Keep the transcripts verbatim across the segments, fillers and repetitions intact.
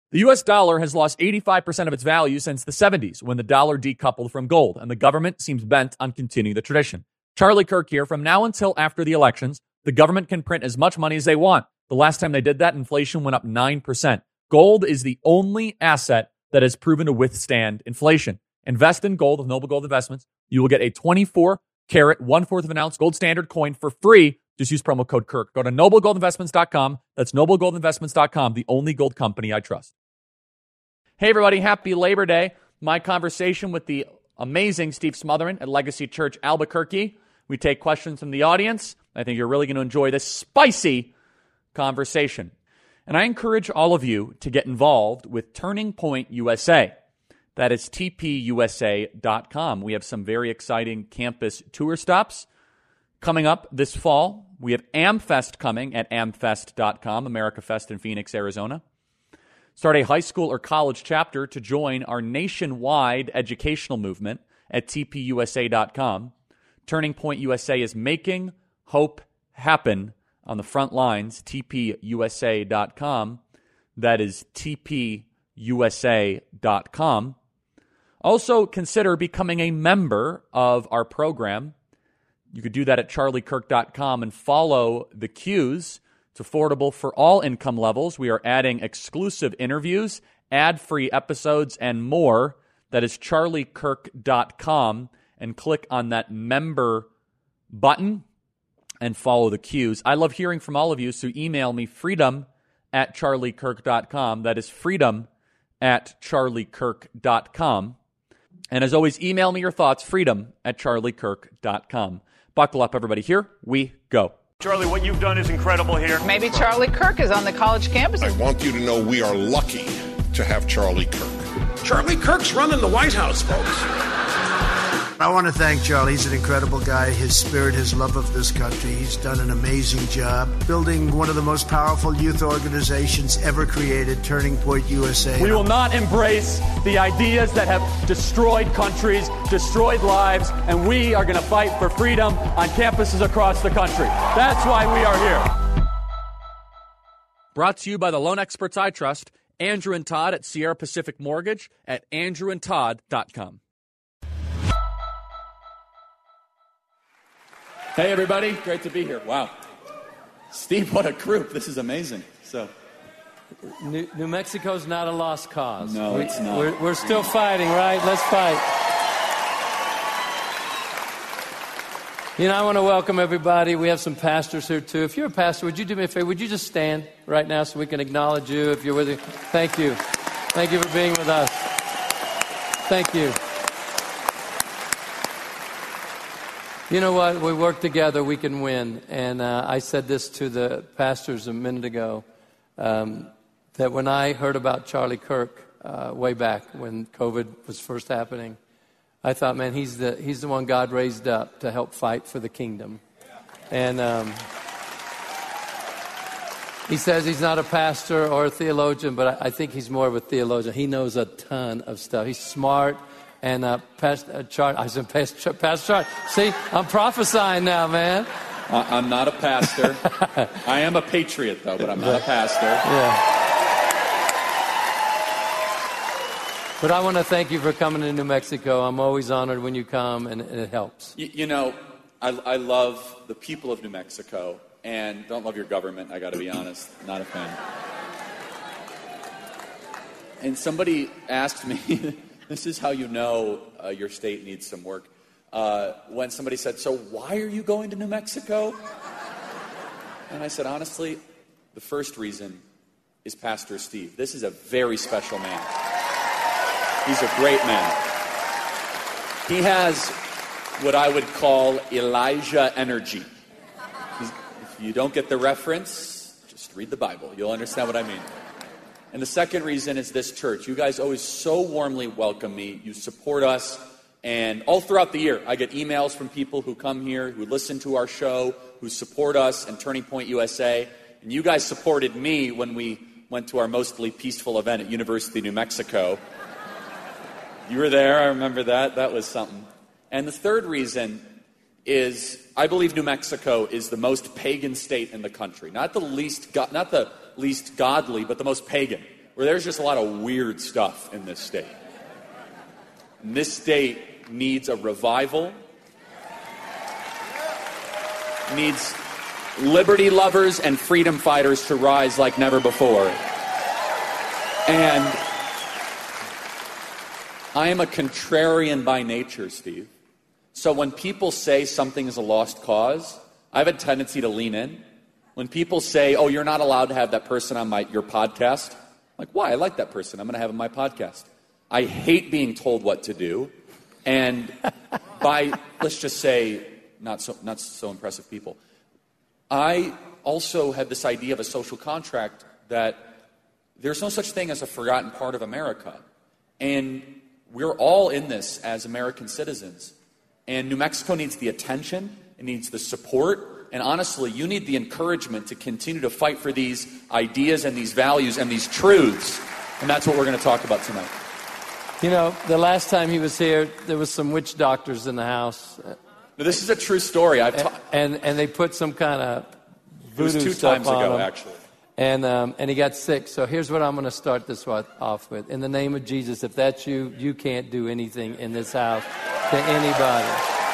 The U S dollar has lost eighty-five percent of its value since the seventies, when the dollar decoupled from gold, and the government seems bent on continuing the tradition. Charlie Kirk here. From now until after the elections, the government can print as much money as they want. The last time they did that, inflation went up nine percent. Gold is the only asset that has proven to withstand inflation. Invest in gold with Noble Gold Investments. You will get a twenty-four carat, one-fourth of an ounce gold standard coin for free. Just use promo code Kirk. Go to noble gold investments dot com. That's noble gold investments dot com, the only gold company I trust. Hey, everybody. Happy Labor Day. My conversation with the amazing Steve Smothering at Legacy Church Albuquerque. We take questions from the audience. I think you're really going to enjoy this spicy conversation. And I encourage all of you to get involved with Turning Point U S A. That is T P U S A dot com. We have some very exciting campus tour stops coming up this fall. We have AmFest coming at amfest dot com, America Fest in Phoenix, Arizona. Start a high school or college chapter to join our nationwide educational movement at T P U S A dot com. Turning Point U S A is making hope happen on the front lines, T P U S A dot com. That is T P U S A dot com. Also, consider becoming a member of our program. You could do that at charlie kirk dot com and follow the cues. It's affordable for all income levels. We are adding exclusive interviews, ad-free episodes, and more. That is charlie kirk dot com, and click on that member button and follow the cues. I love hearing from all of you, so email me freedom at charlie kirk dot com. That is freedom at charlie kirk dot com. And as always, email me your thoughts, freedom at charlie kirk dot com. Buckle up, everybody. Here we go. Charlie, what you've done is incredible here. Maybe Charlie Kirk is on the college campus. I want you to know we are lucky to have Charlie Kirk. Charlie Kirk's running the White House, folks. I want to thank Charlie. He's an incredible guy. His spirit, his love of this country. He's done an amazing job building one of the most powerful youth organizations ever created, Turning Point U S A. We will not embrace the ideas that have destroyed countries, destroyed lives, and we are going to fight for freedom on campuses across the country. That's why we are here. Brought to you by the loan experts I trust, Andrew and Todd at Sierra Pacific Mortgage at andrew and todd dot com. Hey, everybody. Great to be here. Wow. Steve, what a group. This is amazing. So, New, New Mexico's not a lost cause. No, we, it's not. We're, we're still fighting, right? Let's fight. You know, I want to welcome everybody. We have some pastors here, too. If you're a pastor, would you do me a favor? Would you just stand right now so we can acknowledge you if you're with us? Thank you. Thank you for being with us. Thank you. You know what? We work together, we can win. And uh, I said this to the pastors a minute ago, um, that when I heard about Charlie Kirk uh, way back when COVID was first happening, I thought, man, he's the he's the one God raised up to help fight for the kingdom. And um, he says he's not a pastor or a theologian, but I, I think he's more of a theologian. He knows a ton of stuff. He's smart. And uh, Pastor uh, Char- I said, Pastor, Pastor Char- see, I'm prophesying now, man. Uh, I'm not a pastor. I am a patriot, though, but I'm not a pastor. Yeah. But I want to thank you for coming to New Mexico. I'm always honored when you come, and, and it helps. You, you know, I, I love the people of New Mexico, and don't love your government, I got to be honest. Not a fan. And somebody asked me... This is how you know uh, your state needs some work. Uh, when somebody said, so why are you going to New Mexico? And I said, honestly, the first reason is Pastor Steve. This is a very special man. He's a great man. He has what I would call Elijah energy. He's, if you don't get the reference, just read the Bible. You'll understand what I mean. And the second reason is this church. You guys always so warmly welcome me. You support us. And all throughout the year, I get emails from people who come here, who listen to our show, who support us and Turning Point U S A. And you guys supported me when we went to our mostly peaceful event at University of New Mexico. You were there. I remember that. That was something. And the third reason is I believe New Mexico is the most pagan state in the country. Not the least, go- not the least godly, but the most pagan. where there's just a lot of weird stuff in this state. And this state needs a revival, needs liberty lovers and freedom fighters to rise like never before. And I am a contrarian by nature, Steve. So when people say something is a lost cause, I have a tendency to lean in. When people say, oh, you're not allowed to have that person on my your podcast, I'm like, why? I like that person. I'm going to have him on my podcast. I hate being told what to do. And by, let's just say, not so not so impressive people, I also have this idea of a social contract that there's no such thing as a forgotten part of America. And we're all in this as American citizens. And New Mexico needs the attention, it needs the support, and honestly, you need the encouragement to continue to fight for these ideas and these values and these truths. And that's what we're going to talk about tonight. You know, the last time he was here, there was some witch doctors in the house. Now, this is a true story. I've ta- and, and and they put some kind of voodoo It was two stuff times on ago, him. actually. And um, and he got sick. So here's what I'm going to start this off with. In the name of Jesus, if that's you, you can't do anything in this house to anybody.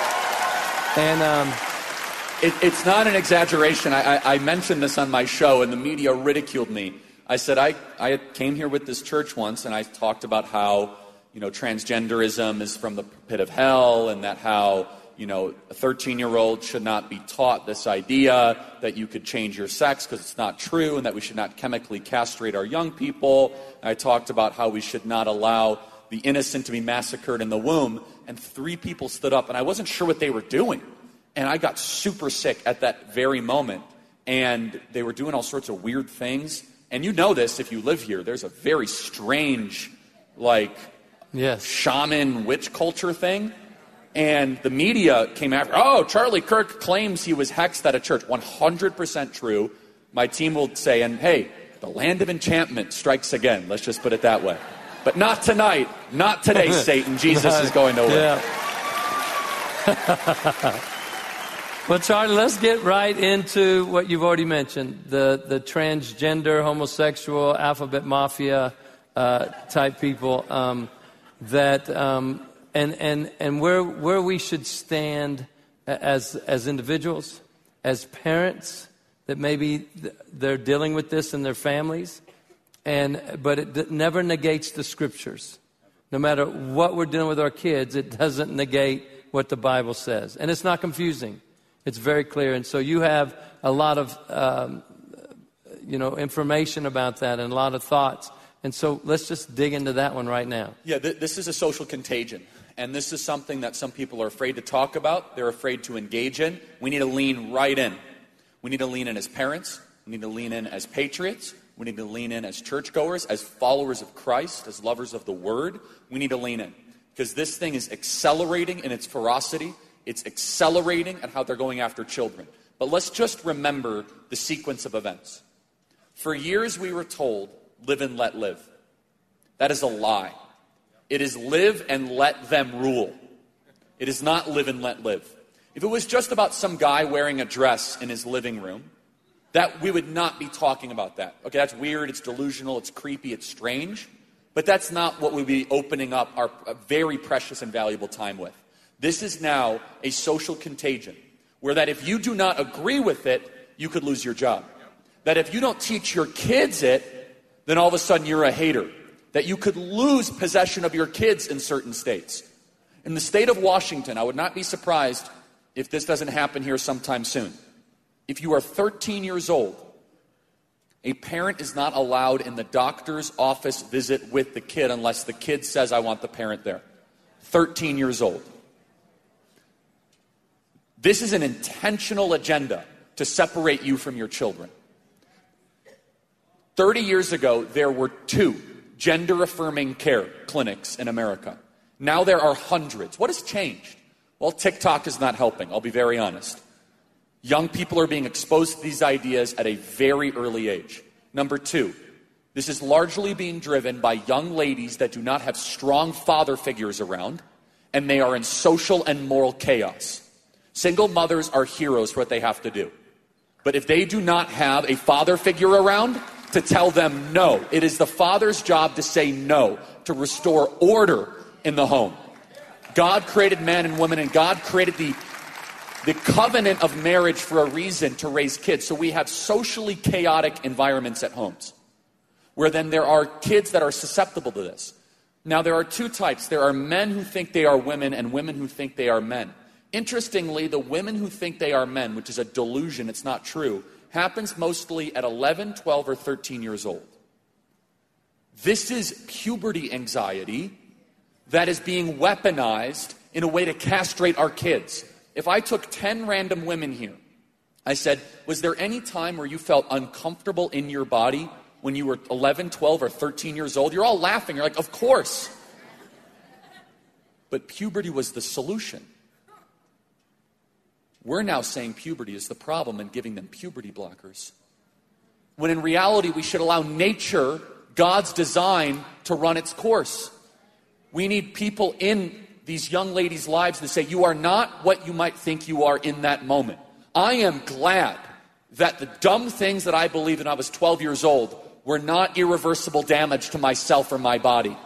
And um, it, it's not an exaggeration. I, I, I mentioned this on my show, and the media ridiculed me. I said I, I came here with this church once, and I talked about how, you know, transgenderism is from the pit of hell, and that how, you know, a thirteen-year-old should not be taught this idea that you could change your sex because it's not true, and that we should not chemically castrate our young people. And I talked about how we should not allow the innocent to be massacred in the womb. And three people stood up, and I wasn't sure what they were doing. And I got super sick at that very moment. And they were doing all sorts of weird things. And you know this if you live here. There's a very strange, like, yes. shaman witch culture thing. And the media came after, oh, Charlie Kirk claims he was hexed at a church. one hundred percent true. My team will say, and hey, the land of enchantment strikes again. Let's just put it that way. But not tonight. Not today, Satan. Jesus is going nowhere. Yeah. Well, Charlie, let's get right into what you've already mentioned. The, the transgender, homosexual, alphabet mafia uh, type people um, that... Um, And and and where where we should stand as as individuals, as parents that maybe they're dealing with this in their families, and but it never negates the scriptures. No matter what we're dealing with our kids, it doesn't negate what the Bible says, and it's not confusing. It's very clear, and so you have a lot of um, you know information about that and a lot of thoughts, and so let's just dig into that one right now. Yeah, th- this is a social contagion. And this is something that some people are afraid to talk about. They're afraid to engage in. We need to lean right in. We need to lean in as parents. We need to lean in as patriots. We need to lean in as churchgoers, as followers of Christ, as lovers of the Word. We need to lean in. Because this thing is accelerating in its ferocity. It's accelerating at how they're going after children. But let's just remember the sequence of events. For years we were told, live and let live. That is a lie. It is live and let them rule. It is not live and let live. If it was just about some guy wearing a dress in his living room, that we would not be talking about that. Okay, that's weird, it's delusional, it's creepy, it's strange. But that's not what we'd be opening up our very precious and valuable time with. This is now a social contagion, where that if you do not agree with it, you could lose your job. That if you don't teach your kids it, then all of a sudden you're a hater. That you could lose possession of your kids in certain states. In the state of Washington, I would not be surprised if this doesn't happen here sometime soon. If you are thirteen years old, a parent is not allowed in the doctor's office visit with the kid unless the kid says, I want the parent there. thirteen years old. This is an intentional agenda to separate you from your children. thirty years ago, there were two gender-affirming care clinics in America. Now there are hundreds. What has changed? Well, TikTok is not helping, I'll be very honest. Young people are being exposed to these ideas at a very early age. Number two, this is largely being driven by young ladies that do not have strong father figures around, and they are in social and moral chaos. Single mothers are heroes for what they have to do. But if they do not have a father figure around to tell them no. It is the father's job to say no, to restore order in the home. God created men and women, and God created the, the covenant of marriage for a reason, to raise kids. So we have socially chaotic environments at homes, where then there are kids that are susceptible to this. Now, there are two types. There are men who think they are women and women who think they are men. Interestingly, the women who think they are men, which is a delusion, it's not true, happens mostly at eleven, twelve, or thirteen years old. This is puberty anxiety that is being weaponized in a way to castrate our kids. If I took ten random women here, I said, was there any time where you felt uncomfortable in your body when you were eleven, twelve, or thirteen years old? You're all laughing. You're like, of course. But puberty was the solution. We're now saying puberty is the problem and giving them puberty blockers. When in reality, we should allow nature, God's design, to run its course. We need people in these young ladies' lives to say, you are not what you might think you are in that moment. I am glad that the dumb things that I believed when I was twelve years old were not irreversible damage to myself or my body.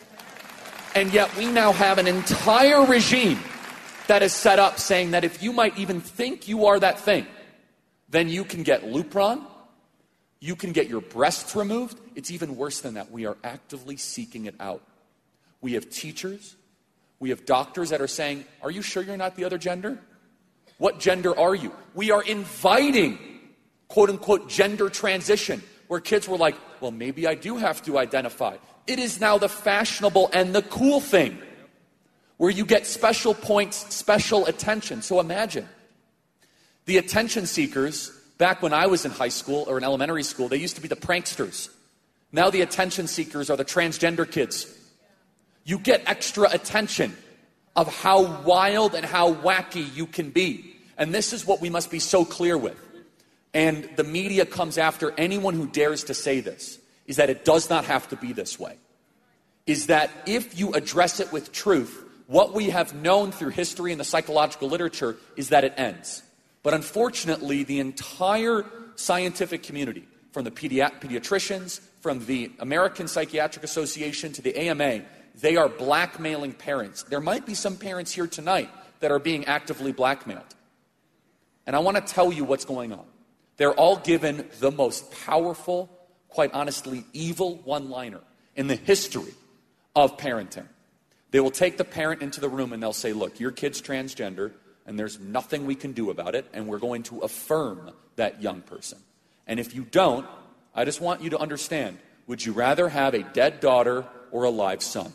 And yet we now have an entire regime that is set up saying that if you might even think you are that thing, then you can get Lupron, you can get your breasts removed. It's even worse than that. We are actively seeking it out. We have teachers, we have doctors that are saying, are you sure you're not the other gender? What gender are you? We are inviting, quote unquote, gender transition, where kids were like, well, maybe I do have to identify. It is now the fashionable and the cool thing, where you get special points, special attention. So imagine, the attention seekers, back when I was in high school or in elementary school, they used to be the pranksters. Now the attention seekers are the transgender kids. You get extra attention of how wild and how wacky you can be. And this is what we must be so clear with. And the media comes after anyone who dares to say this, is that it does not have to be this way. Is that if you address it with truth, what we have known through history and the psychological literature is that it ends. But unfortunately, the entire scientific community, from the pedi- pediatricians, from the American Psychiatric Association to the A M A, they are blackmailing parents. There might be some parents here tonight that are being actively blackmailed. And I want to tell you what's going on. They're all given the most powerful, quite honestly, evil one-liner in the history of parenting. They will take the parent into the room and they'll say, look, your kid's transgender and there's nothing we can do about it, and we're going to affirm that young person. And if you don't, I just want you to understand, would you rather have a dead daughter or a live son?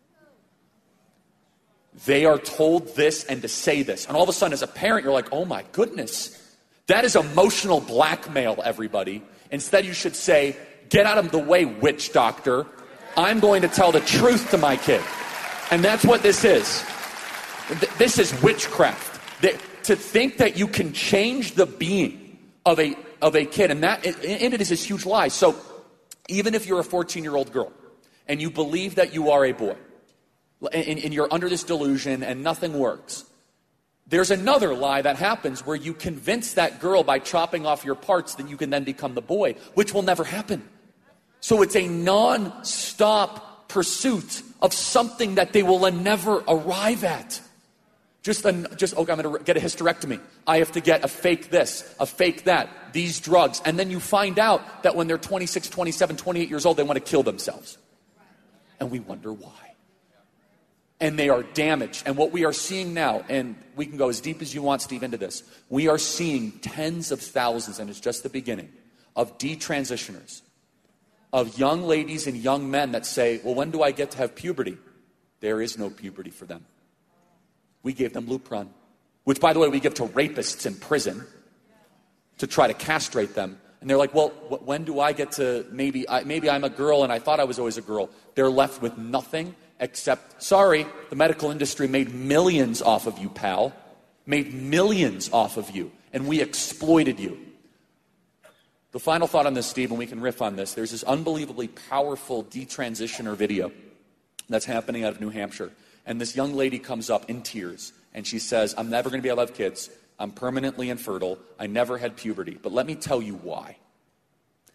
They are told this and to say this. And all of a sudden, as a parent, you're like, oh my goodness, that is emotional blackmail, everybody. Instead, you should say, get out of the way, witch doctor. I'm going to tell the truth to my kid. And that's what this is. This is witchcraft. To think that you can change the being of a of a kid, and that in it is this huge lie. So even if you're a fourteen-year-old girl and you believe that you are a boy, and, and you're under this delusion and nothing works, there's another lie that happens where you convince that girl by chopping off your parts that you can then become the boy, which will never happen. So it's a non-stop pursuit of something that they will never arrive at. Just, a, just okay, I'm going to get a hysterectomy. I have to get a fake this, a fake that, these drugs. And then you find out that when they're twenty-six, twenty-seven, twenty-eight years old, they want to kill themselves. And we wonder why. And they are damaged. And what we are seeing now, and we can go as deep as you want, Steve, into this, we are seeing tens of thousands, and it's just the beginning, of detransitioners, of young ladies and young men that say, well, when do I get to have puberty? There is no puberty for them. We gave them Lupron, which, by the way, we give to rapists in prison to try to castrate them. And they're like, well, wh- when do I get to, maybe, I, maybe I'm a girl and I thought I was always a girl. They're left with nothing except, sorry, the medical industry made millions off of you, pal. Made millions off of you. And we exploited you. The final thought on this, Steve, and we can riff on this. There's this unbelievably powerful detransitioner video that's happening out of New Hampshire. And this young lady comes up in tears, and she says, I'm never going to be able to have kids. I'm permanently infertile. I never had puberty. But let me tell you why.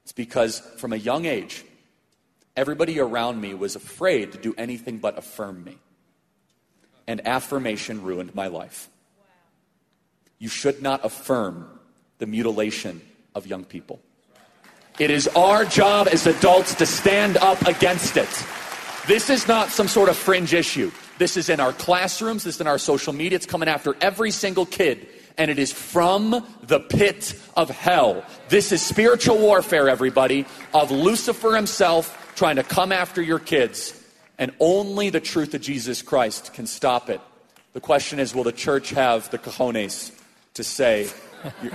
It's because from a young age, everybody around me was afraid to do anything but affirm me. And affirmation ruined my life. You should not affirm the mutilation of young people. It is our job as adults to stand up against it. This is not some sort of fringe issue. This is in our classrooms. This is in our social media. It's coming after every single kid. And it is from the pit of hell. This is spiritual warfare, everybody, of Lucifer himself trying to come after your kids. And only the truth of Jesus Christ can stop it. The question is, will the church have the cojones to say, you're,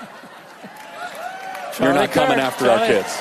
you're not coming after our kids?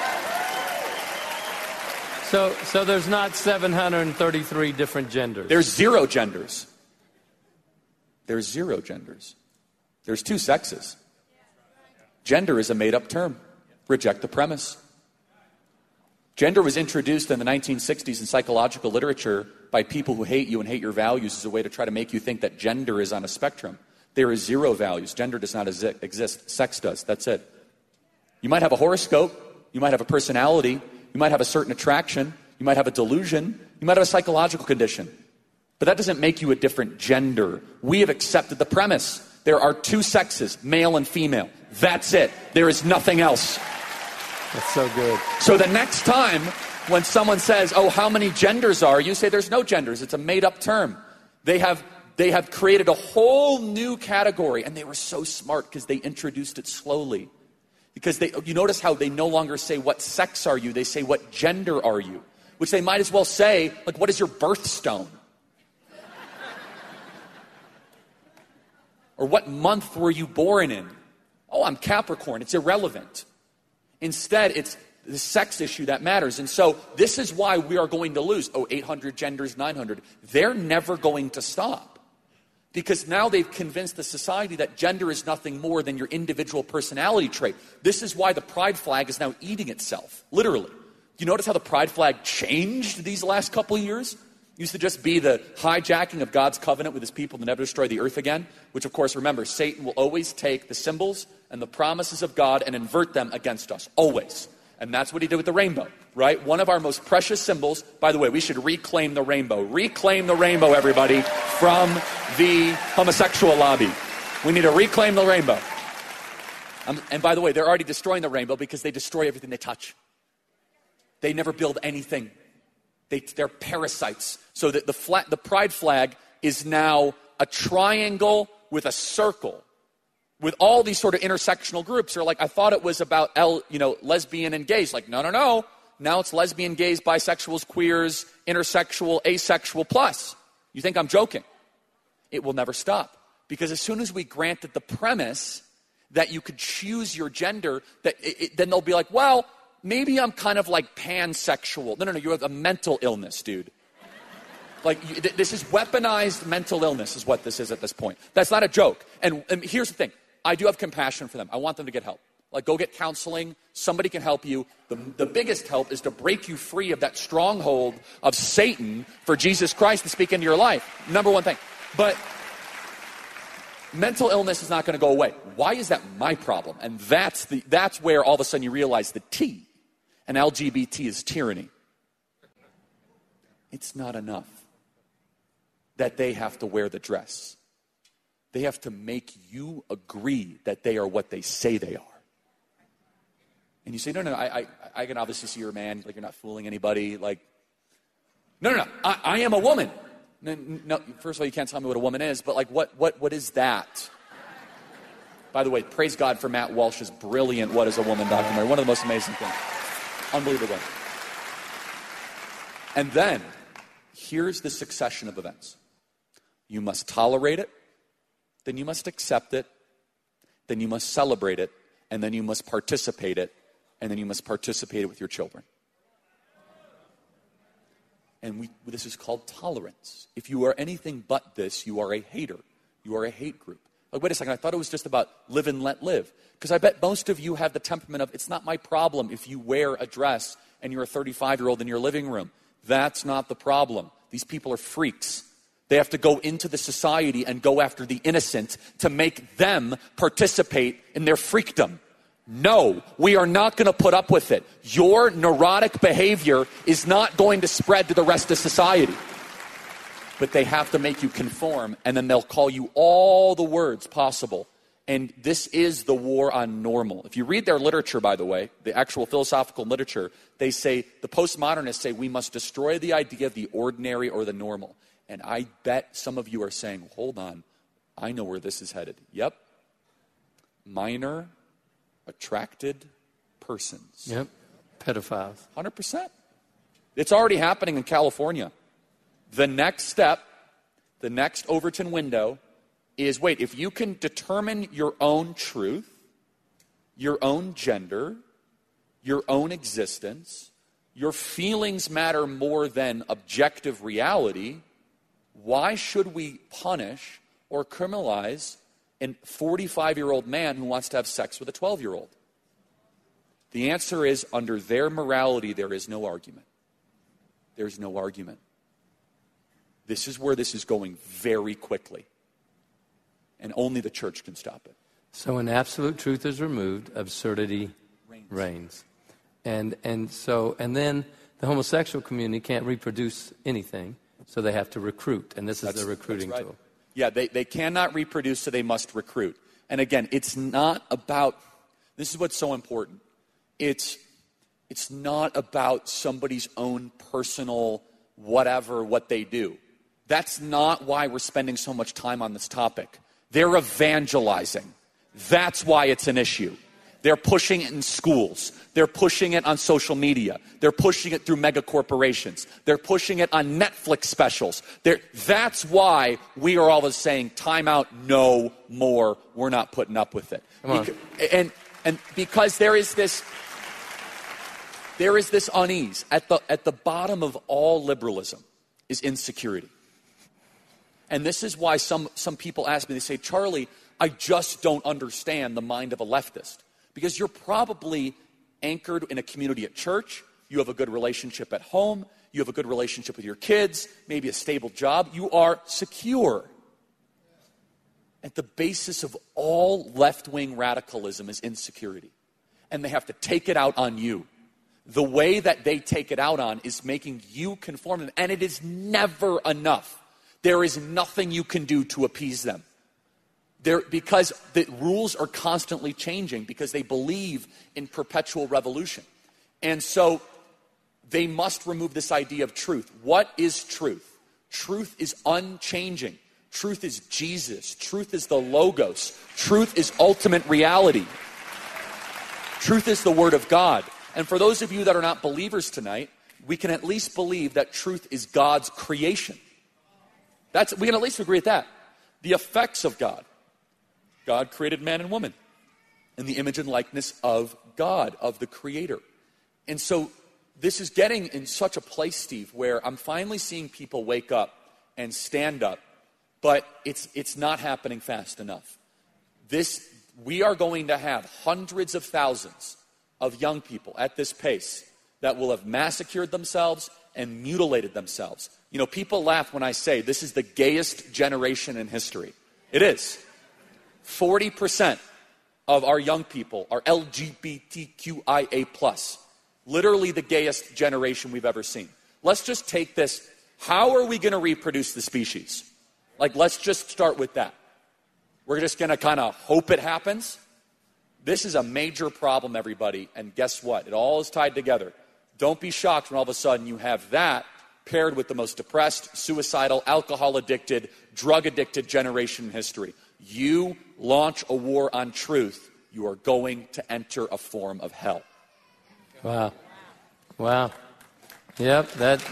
So, so there's not seven hundred thirty-three different genders. There's zero genders. There's zero genders. There's two sexes. Gender is a made-up term. Reject the premise. Gender was introduced in the nineteen sixties in psychological literature by people who hate you and hate your values as a way to try to make you think that gender is on a spectrum. There is zero values. Gender does not exist. Sex does. That's it. You might have a horoscope. You might have a personality. You might have a certain attraction. You might have a delusion. You might have a psychological condition. But that doesn't make you a different gender. We have accepted the premise. There are two sexes, male and female. That's it. There is nothing else. That's so good. So the next time when someone says, oh, how many genders are you? Say there's no genders. It's a made-up term. They have they have created a whole new category, and they were so smart because they introduced it slowly. Because they, you notice how they no longer say, what sex are you? They say, what gender are you? Which they might as well say, like, what is your birthstone? Or what month were you born in? Oh, I'm Capricorn. It's irrelevant. Instead, it's the sex issue that matters. And so this is why we are going to lose. Oh, eight hundred genders, nine hundred. They're never going to stop. Because now they've convinced the society that gender is nothing more than your individual personality trait. This is why the pride flag is now eating itself, literally. You notice how the pride flag changed these last couple of years? It used to just be the hijacking of God's covenant with his people to never destroy the earth again, which, of course, remember, Satan will always take the symbols and the promises of God and invert them against us, always. And that's what he did with the rainbow, right? One of our most precious symbols. By the way, we should reclaim the rainbow. Reclaim the rainbow, everybody, from the homosexual lobby. We need to reclaim the rainbow. Um, and by the way, they're already destroying the rainbow because they destroy everything they touch. They never build anything. They, they're parasites. So that the, flag, the pride flag is now a triangle with a circle. With all these sort of intersectional groups, are like, I thought it was about L, you know, lesbian and gays. Like, no, no, no. Now it's lesbian, gays, bisexuals, queers, intersexual, asexual plus. You think I'm joking? It will never stop. Because as soon as we granted the premise that you could choose your gender, that it, it, then they'll be like, well, maybe I'm kind of like pansexual. No, no, no, you have a mental illness, dude. Like, you, th- this is weaponized mental illness is what this is at this point. That's not a joke. And, and here's the thing. I do have compassion for them. I want them to get help. Like, go get counseling. Somebody can help you. The, the biggest help is to break you free of that stronghold of Satan for Jesus Christ to speak into your life. Number one thing. But mental illness is not going to go away. Why is that my problem? And that's the that's where all of a sudden you realize the T and L G B T is tyranny. It's not enough that they have to wear the dress. They have to make you agree that they are what they say they are. And you say, no, no, I, I, I can obviously see you're a man. Like, you're not fooling anybody. Like, no, no, no, I, I am a woman. No, no, first of all, you can't tell me what a woman is, but like, what, what, what is that? By the way, praise God for Matt Walsh's brilliant What is a Woman documentary. One of the most amazing things. Unbelievable. And then, here's the succession of events. You must tolerate it. Then you must accept it, then you must celebrate it, and then you must participate it, and then you must participate it with your children. And we, this is called tolerance. If you are anything but this, you are a hater. You are a hate group. Like, wait a second, I thought it was just about live and let live. Because I bet most of you have the temperament of, it's not my problem if you wear a dress and you're a thirty-five-year-old in your living room. That's not the problem. These people are freaks. They have to go into the society and go after the innocent to make them participate in their freakdom. No, we are not going to put up with it. Your neurotic behavior is not going to spread to the rest of society. But they have to make you conform, and then they'll call you all the words possible. And this is the war on normal. If you read their literature, by the way, the actual philosophical literature, they say, the postmodernists say we must destroy the idea of the ordinary or the normal. And I bet some of you are saying, hold on, I know where this is headed. Yep. Minor attracted persons. Yep. Pedophiles. one hundred percent. It's already happening in California. The next step, the next Overton window is, wait, if you can determine your own truth, your own gender, your own existence, your feelings matter more than objective reality, why should we punish or criminalize a forty-five-year-old man who wants to have sex with a twelve-year-old? The answer is, under their morality, there is no argument. There's no argument. This is where this is going very quickly. And only the church can stop it. So when absolute truth is removed, absurdity reigns. reigns. And and so and then the homosexual community can't reproduce anything, so they have to recruit. And this is That's, the recruiting that's right. tool. Yeah, they, they cannot reproduce, so they must recruit. And again, it's not about, this is what's so important. It's it's not about somebody's own personal whatever, what they do. That's not why we're spending so much time on this topic. They're evangelizing. That's why it's an issue. They're pushing it in schools. They're pushing it on social media. They're pushing it through mega corporations. They're pushing it on Netflix specials. They're, that's why we are always saying, time out, no more. We're not putting up with it. Come on. Beca- and, and because there is this, there is this unease. At the, at the bottom of all liberalism is insecurity. And this is why some, some people ask me, they say, Charlie, I just don't understand the mind of a leftist. Because you're probably anchored in a community at church, you have a good relationship at home, you have a good relationship with your kids, maybe a stable job, you are secure. At the basis of all left-wing radicalism is insecurity. And they have to take it out on you. The way that they take it out on is making you conform, and it is never enough. There is nothing you can do to appease them. There, because the rules are constantly changing because they believe in perpetual revolution. And so they must remove this idea of truth. What is truth? Truth is unchanging. Truth is Jesus. Truth is the Logos. Truth is ultimate reality. Truth is the Word of God. And for those of you that are not believers tonight, we can at least believe that truth is God's creation. That's, we can at least agree with that. The effects of God. God created man and woman in the image and likeness of God, of the Creator. And so this is getting in such a place, Steve, where I'm finally seeing people wake up and stand up, but it's it's not happening fast enough. This, we are going to have hundreds of thousands of young people at this pace that will have massacred themselves and mutilated themselves. You know, people laugh when I say this is the gayest generation in history. It is. forty percent of our young people are L G B T Q I A plus. Literally the gayest generation we've ever seen. Let's just take this. How are we going to reproduce the species? Like, let's just start with that. We're just going to kind of hope it happens. This is a major problem, everybody. And guess what? It all is tied together. Don't be shocked when all of a sudden you have that paired with the most depressed, suicidal, alcohol-addicted, drug-addicted generation in history. You launch a war on truth, you are going to enter a form of hell. Wow. Wow. Yep, that.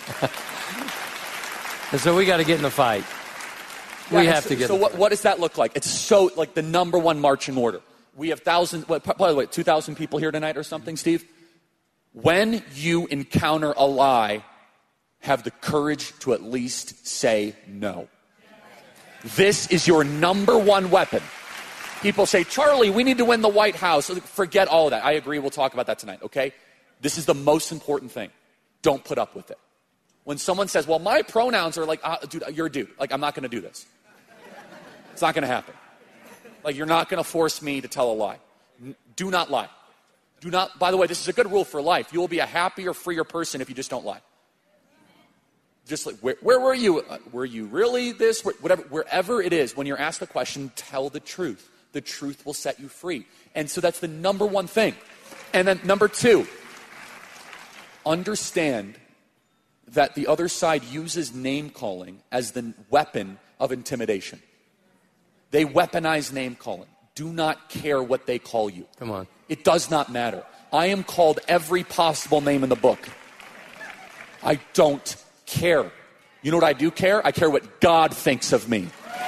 And so we got to get in the fight. We Yeah, have so, to get So in the what, fight. what does that look like? It's so, like, the number one marching order. We have thousands, what, by the way, two thousand people here tonight or something, Steve? When you encounter a lie, have the courage to at least say no. This is your number one weapon. People say, Charlie, we need to win the White House. Forget all of that. I agree. We'll talk about that tonight, okay? This is the most important thing. Don't put up with it. When someone says, well, my pronouns are like, ah, dude, you're a dude. Like, I'm not going to do this. It's not going to happen. Like, you're not going to force me to tell a lie. Do not lie. Do not, by the way, this is a good rule for life. You will be a happier, freer person if you just don't lie. Just like, where, where were you? Uh, were you really this? Whatever, wherever it is, when you're asked the question, tell the truth. The truth will set you free. And so that's the number one thing. And then number two, understand that the other side uses name calling as the weapon of intimidation. They weaponize name calling. Do not care what they call you. Come on. It does not matter. I am called every possible name in the book. I don't care. You know what I do care? I care what God thinks of me.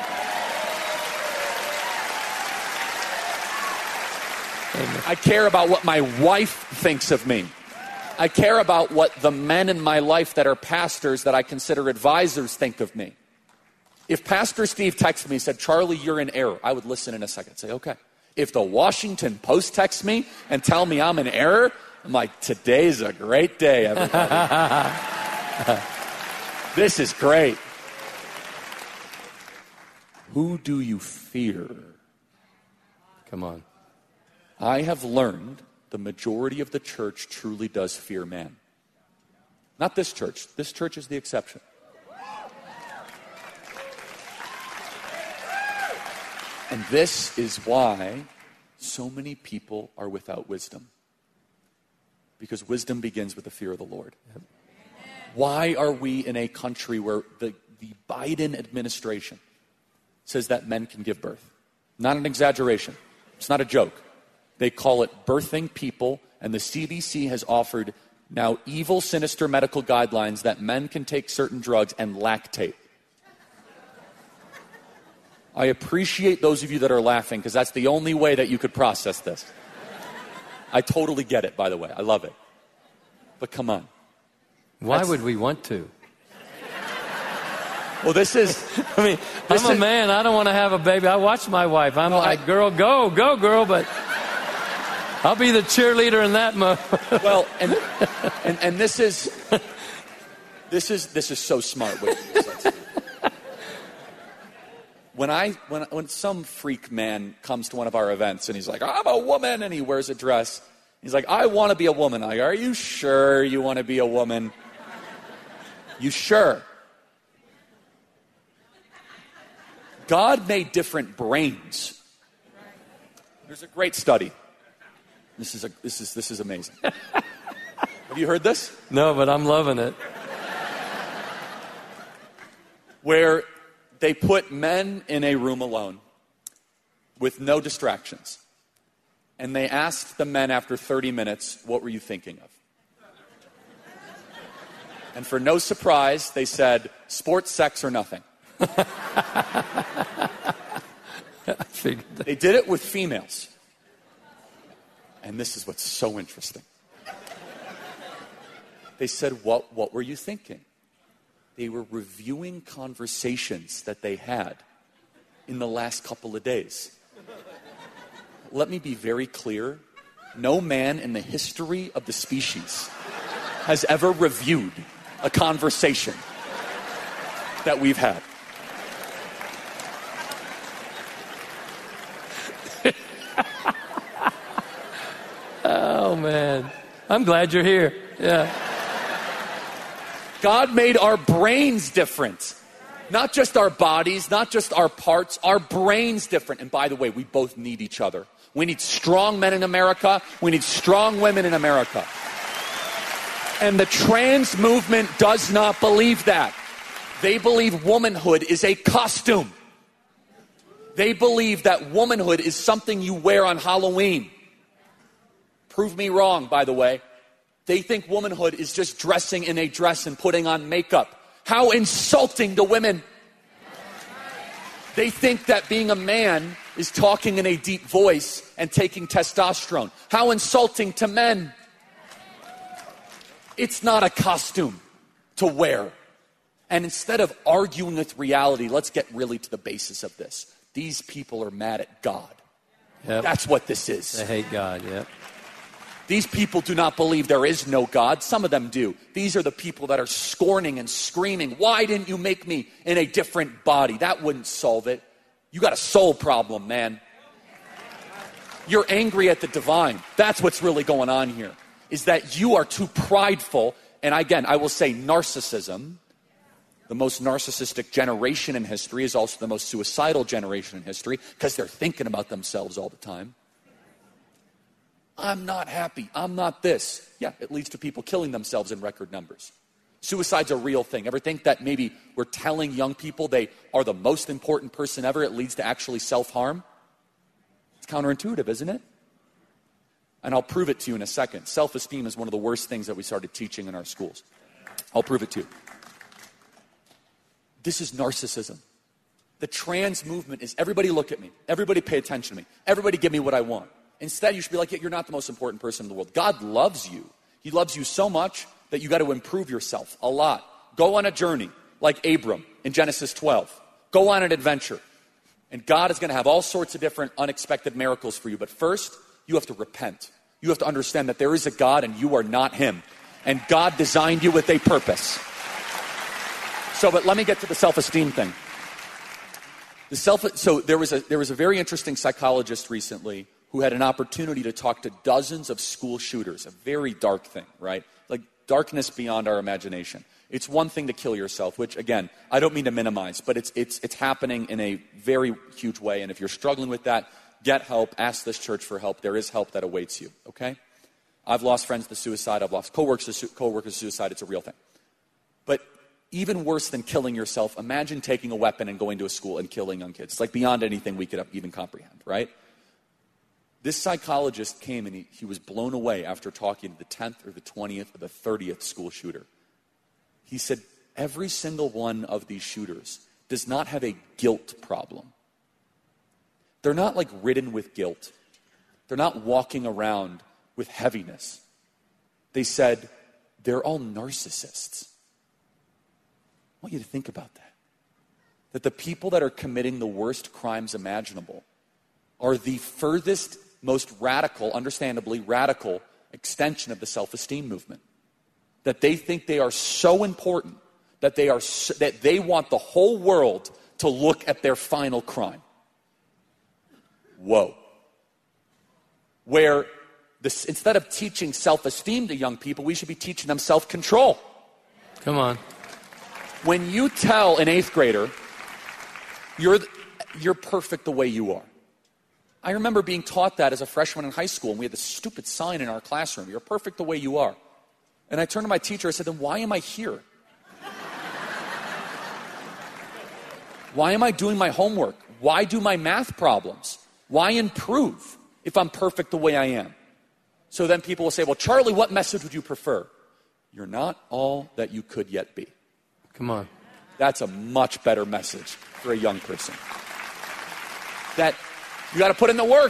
Amen. I care about what my wife thinks of me. I care about what the men in my life that are pastors that I consider advisors think of me. If Pastor Steve texted me and said, Charlie, you're in error, I would listen in a second and say, okay. If the Washington Post texts me and tell me I'm in error, I'm like, today's a great day, everybody. This is great. Who do you fear? Come on. I have learned the majority of the church truly does fear man. Not this church. This church is the exception. And this is why so many people are without wisdom. Because wisdom begins with the fear of the Lord. Yep. Why are we in a country where the, the Biden administration says that men can give birth? Not an exaggeration. It's not a joke. They call it birthing people, and the C D C has offered now evil, sinister medical guidelines that men can take certain drugs and lactate. I appreciate those of you that are laughing because that's the only way that you could process this. I totally get it, by the way. I love it. But come on. Why That's, would we want to? Well, this is... I mean, I'm a is, man. I don't want to have a baby. I watch my wife. I'm no, like, I, girl, go, go, girl, but I'll be the cheerleader in that mode. Well, and, and and this is... This is this is so smart. Wait, when I when when some freak man comes to one of our events and he's like, I'm a woman, and he wears a dress, he's like, I want to be a woman. I'm like, are you sure you want to be a woman? You sure? God made different brains. There's a great study. This is a this is this is amazing. Have you heard this? No, but I'm loving it. Where they put men in a room alone with no distractions. And they asked the men after thirty minutes, what were you thinking of? And for no surprise, they said, sports, sex, or nothing. They did it with females. And this is what's so interesting. They said, what, what were you thinking? They were reviewing conversations that they had in the last couple of days. Let me be very clear. No man in the history of the species has ever reviewed a conversation that we've had. Oh, man. I'm glad you're here. Yeah. God made our brains different. Not just our bodies, not just our parts, our brains different. And by the way, we both need each other. We need strong men in America. We need strong women in America. And the trans movement does not believe that. They believe womanhood is a costume. They believe that womanhood is something you wear on Halloween. Prove me wrong, by the way. They think womanhood is just dressing in a dress and putting on makeup. How insulting to women. They think that being a man is talking in a deep voice and taking testosterone. How insulting to men. It's not a costume to wear. And instead of arguing with reality, let's get really to the basis of this. These people are mad at God. Yep. That's what this is. They hate God, yep. These people do not believe there is no God. Some of them do. These are the people that are scorning and screaming, why didn't you make me in a different body? That wouldn't solve it. You got a soul problem, man. You're angry at the divine. That's what's really going on here, is that you are too prideful. And again, I will say narcissism, the most narcissistic generation in history, is also the most suicidal generation in history because they're thinking about themselves all the time. I'm not happy. I'm not this. Yeah, it leads to people killing themselves in record numbers. Suicide's a real thing. Ever think that maybe we're telling young people they are the most important person ever? It leads to actually self-harm? It's counterintuitive, isn't it? And I'll prove it to you in a second. Self-esteem is one of the worst things that we started teaching in our schools. I'll prove it to you. This is narcissism. The trans movement is everybody look at me. Everybody pay attention to me. Everybody give me what I want. Instead, you should be like, yeah, you're not the most important person in the world. God loves you. He loves you so much that you got to improve yourself a lot. Go on a journey like Abram in Genesis twelve. Go on an adventure. And God is going to have all sorts of different unexpected miracles for you. But first, you have to repent. You have to understand that there is a God and you are not him. And God designed you with a purpose. So, but let me get to the self-esteem thing. The self, so there was a there was a very interesting psychologist recently who had an opportunity to talk to dozens of school shooters. A very dark thing, right? Like darkness beyond our imagination. It's one thing to kill yourself, which again, I don't mean to minimize, but it's it's it's happening in a very huge way. And if you're struggling with that, get help. Ask this church for help. There is help that awaits you. Okay? I've lost friends to suicide. I've lost coworkers to coworkers to suicide. It's a real thing. But even worse than killing yourself, imagine taking a weapon and going to a school and killing young kids. It's like beyond anything we could even comprehend, right? This psychologist came and he, he was blown away after talking to the tenth or the twentieth or the thirtieth school shooter. He said, every single one of these shooters does not have a guilt problem. They're not like ridden with guilt. They're not walking around with heaviness. They said, they're all narcissists. I want you to think about that. That the people that are committing the worst crimes imaginable are the furthest, most radical, understandably radical extension of the self-esteem movement. That they think they are so important that they are so, that they want the whole world to look at their final crime. Whoa. Where this, instead of teaching self-esteem to young people, we should be teaching them self-control. Come on. When you tell an eighth grader, you're, you're perfect the way you are. I remember being taught that as a freshman in high school, and we had this stupid sign in our classroom, you're perfect the way you are. And I turned to my teacher, I said, then why am I here? Why am I doing my homework? Why do my math problems? Why improve if I'm perfect the way I am? So then people will say, well, Charlie, what message would you prefer? You're not all that you could yet be. Come on. That's a much better message for a young person. That you got to put in the work.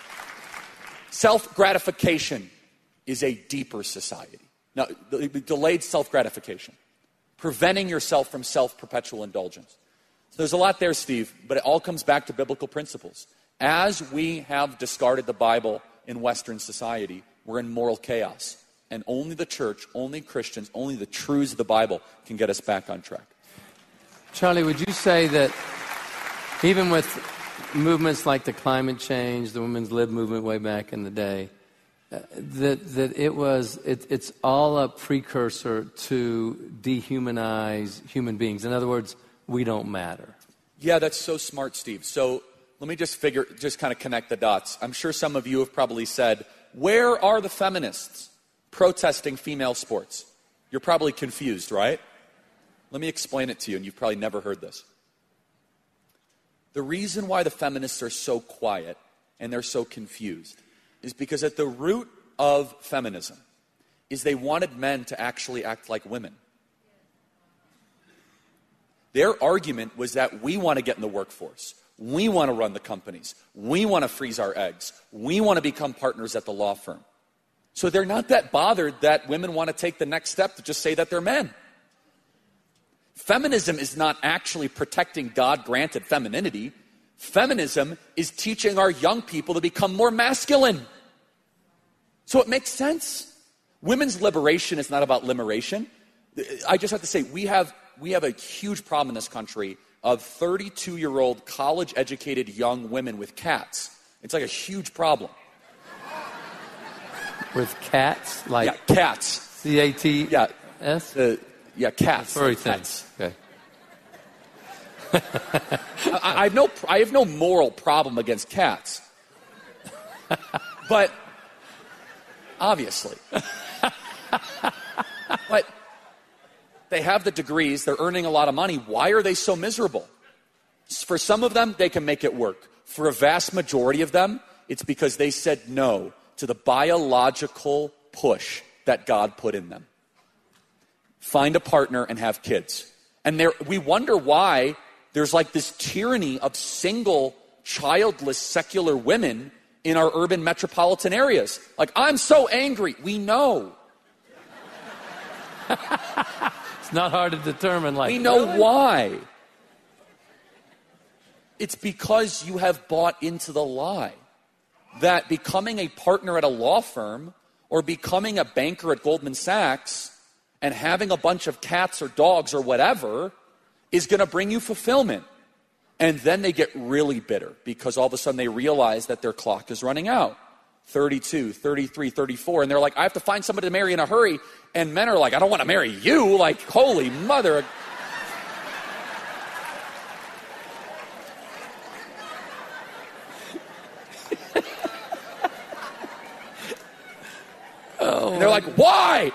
Self-gratification is a deeper society. Now, delayed self-gratification. Preventing yourself from self-perpetual indulgence. So there's a lot there, Steve, but it all comes back to biblical principles. As we have discarded the Bible in Western society, we're in moral chaos. And only the church, only Christians, only the truths of the Bible can get us back on track. Charlie, would you say that even with movements like the climate change, the women's lib movement way back in the day, uh, that that it was it, it's all a precursor to dehumanize human beings? In other words, we don't matter. Yeah, that's so smart, Steve. So let me just figure, just kind of connect the dots. I'm sure some of you have probably said, where are the feminists protesting female sports? You're probably confused, right? Let me explain it to you, and you've probably never heard this. The reason why the feminists are so quiet and they're so confused is because at the root of feminism is they wanted men to actually act like women. Their argument was that we want to get in the workforce. We want to run the companies. We want to freeze our eggs. We want to become partners at the law firm. So they're not that bothered that women want to take the next step to just say that they're men. Feminism is not actually protecting God-granted femininity. Feminism is teaching our young people to become more masculine. So it makes sense. Women's liberation is not about liberation. I just have to say, we have we have a huge problem in this country of thirty-two-year-old college-educated young women with cats. It's like a huge problem. With cats? Like yeah, cats. C A T Yeah. S? Uh, yeah, cats. Furry cats. things. Okay. I, I have no I have no moral problem against cats. But obviously. But they have the degrees, they're earning a lot of money. Why are they so miserable? For some of them, they can make it work. For a vast majority of them, it's because they said no to the biological push that God put in them. Find a partner and have kids. And there, we wonder why there's like this tyranny of single, childless, secular women in our urban metropolitan areas. Like, I'm so angry. We know. It's not hard to determine. Like, we know really? why. It's because you have bought into the lie that becoming a partner at a law firm or becoming a banker at Goldman Sachs and having a bunch of cats or dogs or whatever is going to bring you fulfillment. And then they get really bitter because all of a sudden they realize that their clock is running out. thirty-two, thirty-three, thirty-four, and they're like, I have to find somebody to marry in a hurry. And men are like, I don't want to marry you. Like, holy mother. Oh, and they're like, why?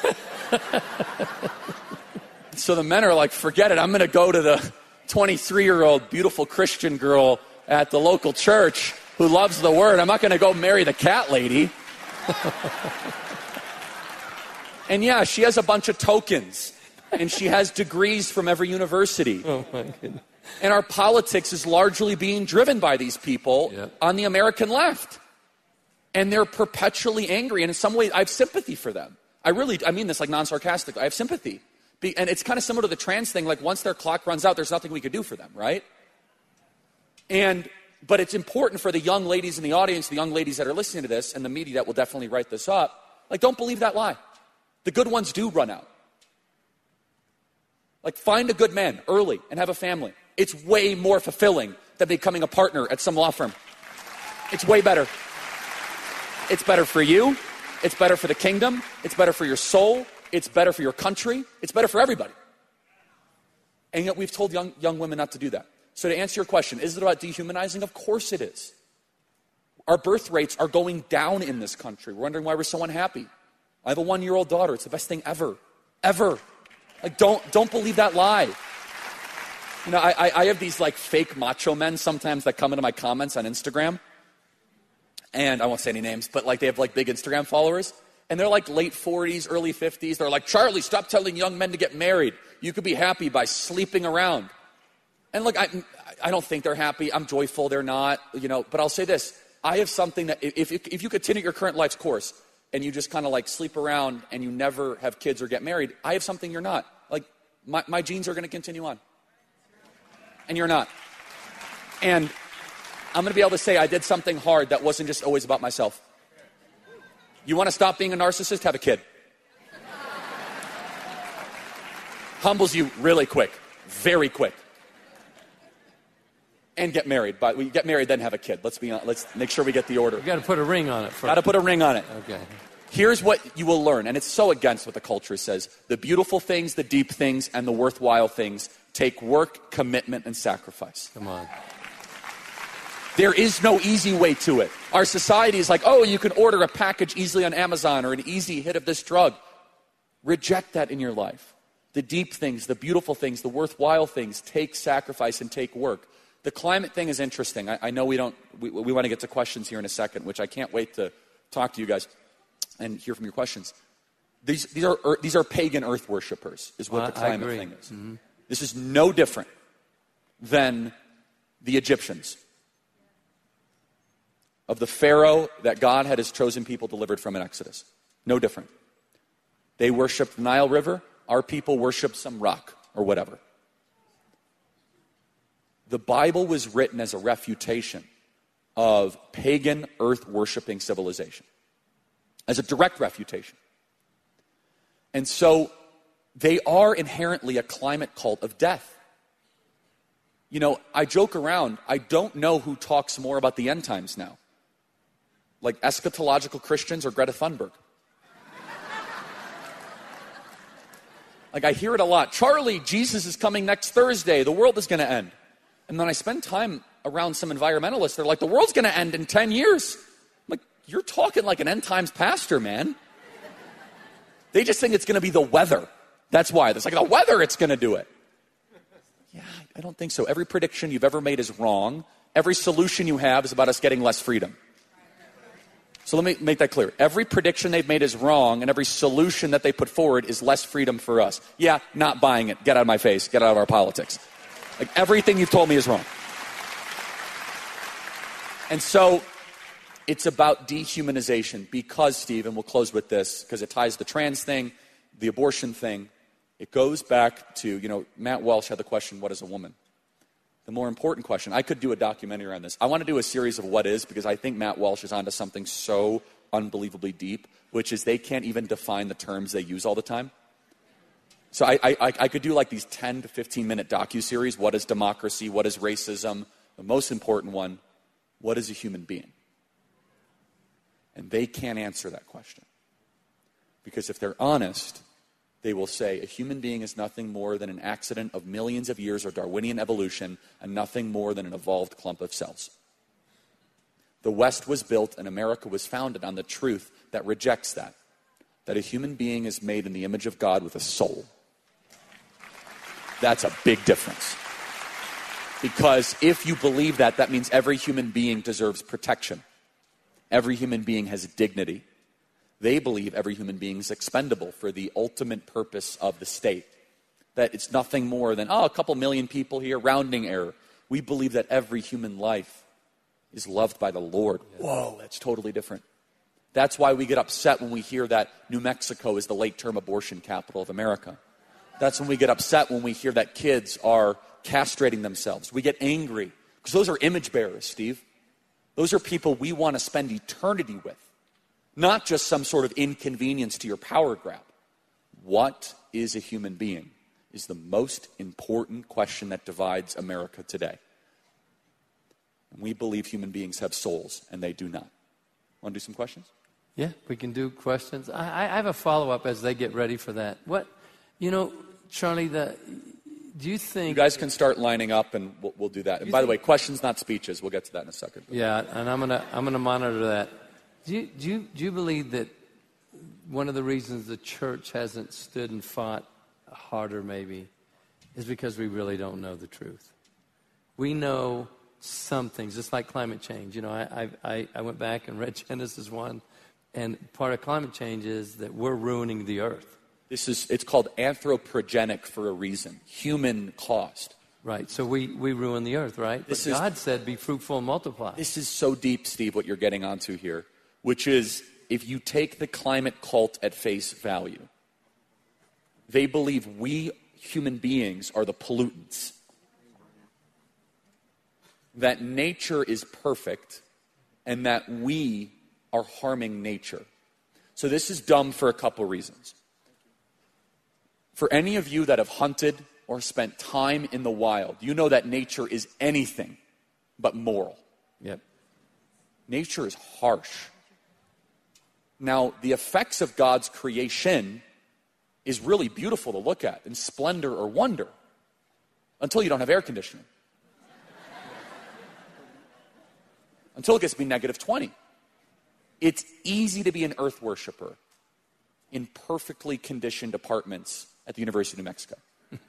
So the men are like, forget it. I'm going to go to the twenty-three-year-old beautiful Christian girl at the local church who loves the word. I'm not going to go marry the cat lady. And yeah, she has a bunch of tokens. And she has degrees from every university. Oh, my goodness. And our politics is largely being driven by these people yep. on the American left. And they're perpetually angry. And in some ways, I have sympathy for them. I really, I mean this like non-sarcastic. I have sympathy. Be, and it's kind of similar to the trans thing. Like once their clock runs out, there's nothing we could do for them, right? And, but it's important for the young ladies in the audience, the young ladies that are listening to this, and the media that will definitely write this up. Like, don't believe that lie. The good ones do run out. Like, find a good man early and have a family. It's way more fulfilling than becoming a partner at some law firm. It's way better. It's better for you. It's better for the kingdom. It's better for your soul. It's better for your country. It's better for everybody. And yet we've told young, young women not to do that. So to answer your question, is it about dehumanizing? Of course it is. Our birth rates are going down in this country. We're wondering why we're so unhappy. I have a one-year-old daughter. It's the best thing ever. Ever. Like, don't, don't believe that lie. You know, I, I have these, like, fake macho men sometimes that come into my comments on Instagram. And I won't say any names, but, like, they have, like, big Instagram followers. And they're, like, late forties, early fifties. They're like, Charlie, stop telling young men to get married. You could be happy by sleeping around. And, look, I, I don't think they're happy. I'm joyful. They're not, you know. But I'll say this. I have something that, if, if you continue your current life's course, and you just kind of like sleep around and you never have kids or get married, I have something you're not. Like, my, my genes are going to continue on. And you're not. And I'm going to be able to say I did something hard that wasn't just always about myself. You want to stop being a narcissist? Have a kid. Humbles you really quick. Very quick. And get married. But we get married, then have a kid. Let's be on, let's make sure we get the order. You got to put a ring on it first. Got to put a ring on it. Okay. Here's what you will learn, and it's so against what the culture says. The beautiful things, the deep things, and the worthwhile things take work, commitment, and sacrifice. Come on. There is no easy way to it. Our society is like, oh, you can order a package easily on Amazon or an easy hit of this drug. Reject that in your life. The deep things, the beautiful things, the worthwhile things take sacrifice and take work. The climate thing is interesting. I, I know we don't, we, we want to get to questions here in a second, which I can't wait to talk to you guys and hear from your questions. These, these, are, these are pagan earth worshipers, is what well, the climate thing is. Mm-hmm. This is no different than the Egyptians, of the Pharaoh that God had his chosen people delivered from in Exodus. No different. They worshiped the Nile River. Our people worship some rock or whatever. The Bible was written as a refutation of pagan earth-worshiping civilization, as a direct refutation. And so they are inherently a climate cult of death. You know, I joke around, I don't know who talks more about the end times now. Like eschatological Christians or Greta Thunberg. Like I hear it a lot. Charlie, Jesus is coming next Thursday. The world is going to end. And then I spend time around some environmentalists. They're like, the world's going to end in ten years. I'm like, you're talking like an end times pastor, man. They just think it's going to be the weather. That's why. It's like the weather, it's going to do it. Yeah, I don't think so. Every prediction you've ever made is wrong. Every solution you have is about us getting less freedom. So let me make that clear. Every prediction they've made is wrong, and every solution that they put forward is less freedom for us. Yeah, not buying it. Get out of my face. Get out of our politics. Like, everything you've told me is wrong. And so it's about dehumanization because, Steve, and we'll close with this, because it ties the trans thing, the abortion thing. It goes back to, you know, Matt Walsh had the question, what is a woman? The more important question, I could do a documentary on this. I want to do a series of what is, because I think Matt Walsh is onto something so unbelievably deep, which is they can't even define the terms they use all the time. So I, I, I could do like these ten to fifteen minute docuseries. What is democracy? What is racism? The most important one, what is a human being? And they can't answer that question. Because if they're honest, they will say a human being is nothing more than an accident of millions of years of Darwinian evolution and nothing more than an evolved clump of cells. The West was built and America was founded on the truth that rejects that, that a human being is made in the image of God with a soul. That's a big difference. Because if you believe that, that means every human being deserves protection. Every human being has dignity. They believe every human being is expendable for the ultimate purpose of the state. That it's nothing more than, oh, a couple million people here, rounding error. We believe that every human life is loved by the Lord. Whoa, that's totally different. That's why we get upset when we hear that New Mexico is the late-term abortion capital of America. That's when we get upset when we hear that kids are castrating themselves. We get angry because those are image bearers, Steve. Those are people we want to spend eternity with. Not just some sort of inconvenience to your power grab. What is a human being is the most important question that divides America today. And we believe human beings have souls, and they do not. Want to do some questions? Yeah, we can do questions. I, I have a follow-up as they get ready for that. What, you know, Charlie, the, do you think... You guys can start lining up, and we'll, we'll do that. And by the way, questions, not speeches. We'll get to that in a second. Yeah, and I'm gonna I'm gonna monitor that. Do you, do you, do you believe that one of the reasons the church hasn't stood and fought harder maybe is because we really don't know the truth? We know some things, just like climate change. You know, I, I, I went back and read Genesis one, and part of climate change is that we're ruining the earth. This is, it's called anthropogenic for a reason, human caused. Right, so we, we ruin the earth, right? This but is, God said, be fruitful and multiply. This is so deep, Steve, what you're getting onto here. Which is, if you take the climate cult at face value, they believe we human beings are the pollutants. That nature is perfect, and that we are harming nature. So this is dumb for a couple reasons. For any of you that have hunted or spent time in the wild, you know that nature is anything but moral. Yep. Nature is harsh. Now, the effects of God's creation is really beautiful to look at in splendor or wonder until you don't have air conditioning. Until it gets to be negative twenty. It's easy to be an earth worshiper in perfectly conditioned apartments at the University of New Mexico.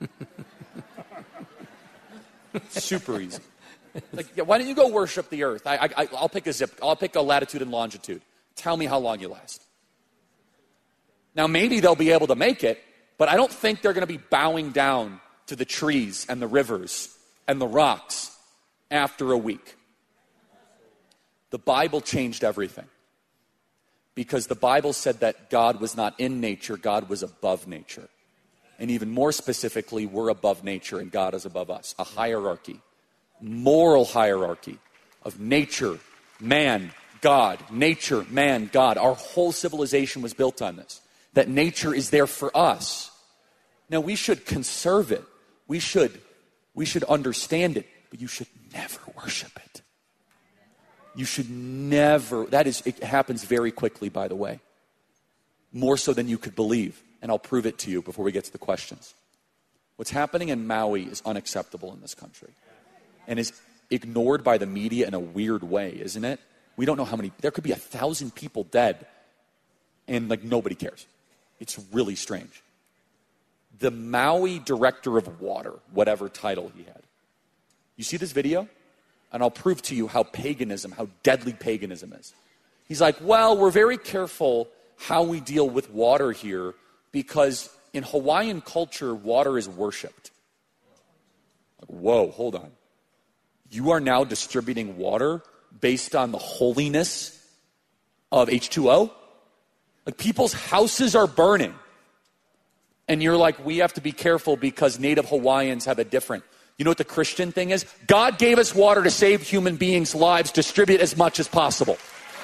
Super easy. Like, yeah, why don't you go worship the earth? I, I, I'll pick a zip. I'll pick a latitude and longitude. Tell me how long you last. Now, maybe they'll be able to make it, but I don't think they're going to be bowing down to the trees and the rivers and the rocks after a week. The Bible changed everything. Because the Bible said that God was not in nature, God was above nature. And even more specifically, we're above nature and God is above us. A hierarchy, moral hierarchy of nature, man, God, nature, man, God. Our whole civilization was built on this. That nature is there for us. Now, we should conserve it. We should, we should understand it. But you should never worship it. You should never, that is, it happens very quickly, by the way. More so than you could believe. And I'll prove it to you before we get to the questions. What's happening in Maui is unacceptable in this country. And is ignored by the media in a weird way, isn't it? We don't know how many, there could be a thousand people dead. And like nobody cares. It's really strange. The Maui director of water, whatever title he had. You see this video? And I'll prove to you how paganism, how deadly paganism is. He's like, well, we're very careful how we deal with water here because in Hawaiian culture, water is worshipped. Like, whoa, hold on. You are now distributing water based on the holiness of H two O? Like people's houses are burning. And you're like, we have to be careful because Native Hawaiians have a different. You know what the Christian thing is? God gave us water to save human beings' lives, distribute as much as possible.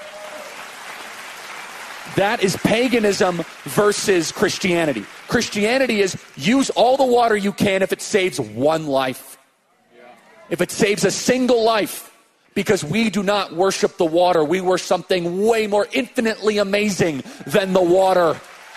That is paganism versus Christianity. Christianity is use all the water you can if it saves one life. If it saves a single life. Because we do not worship the water. We worship something way more infinitely amazing than the water.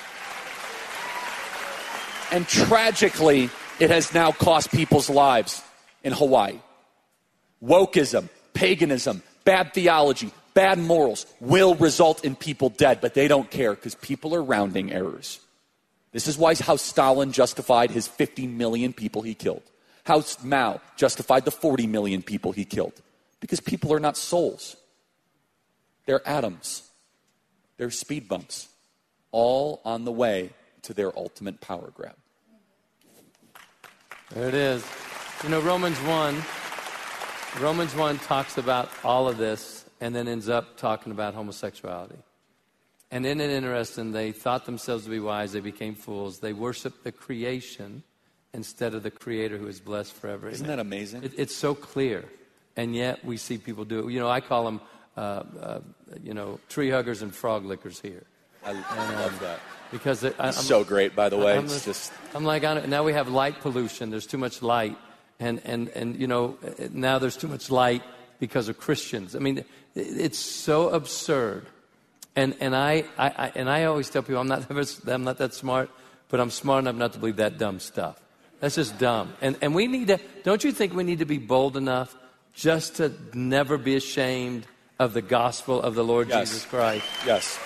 And tragically, it has now cost people's lives in Hawaii. Wokeism, paganism, bad theology, bad morals will result in people dead, but they don't care because people are rounding errors. This is why how Stalin justified his fifty million people he killed. How Mao justified the forty million people he killed. Because people are not souls. They're atoms. They're speed bumps. All on the way to their ultimate power grab. There it is. You know, Romans one, Romans one talks about all of this and then ends up talking about homosexuality. And isn't it interesting? They thought themselves to be wise. They became fools. They worshiped the creation instead of the Creator who is blessed forever. Isn't that amazing? It, it's so clear. And yet we see people do it. You know, I call them, uh, uh, you know, tree huggers and frog lickers here. I, and, I love um, that. Because it, I, it's I'm, so great, by the way. I'm, it's just. I'm like, now we have light pollution. There's too much light, and and and you know, now there's too much light because of Christians. I mean, it's so absurd. And and I, I, I and I always tell people I'm not I'm not that smart, but I'm smart enough not to believe that dumb stuff. That's just dumb. And and we need to. Don't you think we need to be bold enough just to never be ashamed of the gospel of the Lord yes. Jesus Christ? Yes.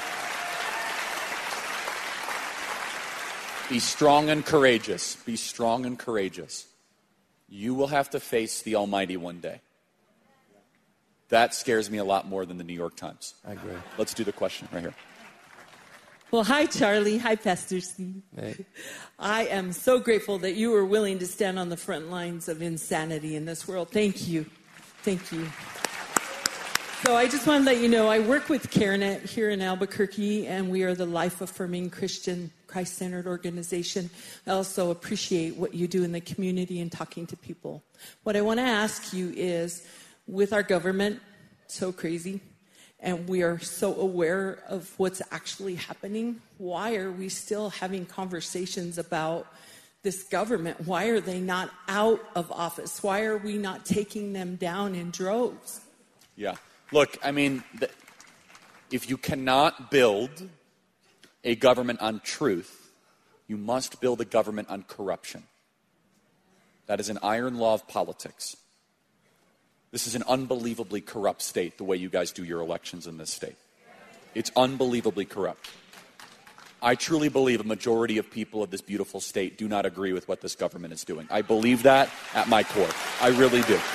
Be strong and courageous. Be strong and courageous. You will have to face the Almighty one day. That scares me a lot more than the New York Times. I agree. Let's do the question right here. Well, hi, Charlie. Hi, Pastor Steve. Hey. I am so grateful that you were willing to stand on the front lines of insanity in this world. Thank you. Thank you. So I just want to let you know, I work with CareNet here in Albuquerque, and we are the life-affirming Christian, Christ-centered organization. I also appreciate what you do in the community and talking to people. What I want to ask you is, with our government, so crazy, and we are so aware of what's actually happening, why are we still having conversations about this government? Why are they not out of office? Why are we not taking them down in droves? Yeah. Look, I mean, the, if you cannot build a government on truth, you must build a government on corruption. That is an iron law of politics. This is an unbelievably corrupt state, the way you guys do your elections in this state. It's unbelievably corrupt. I truly believe a majority of people of this beautiful state do not agree with what this government is doing. I believe that at my core. I really do.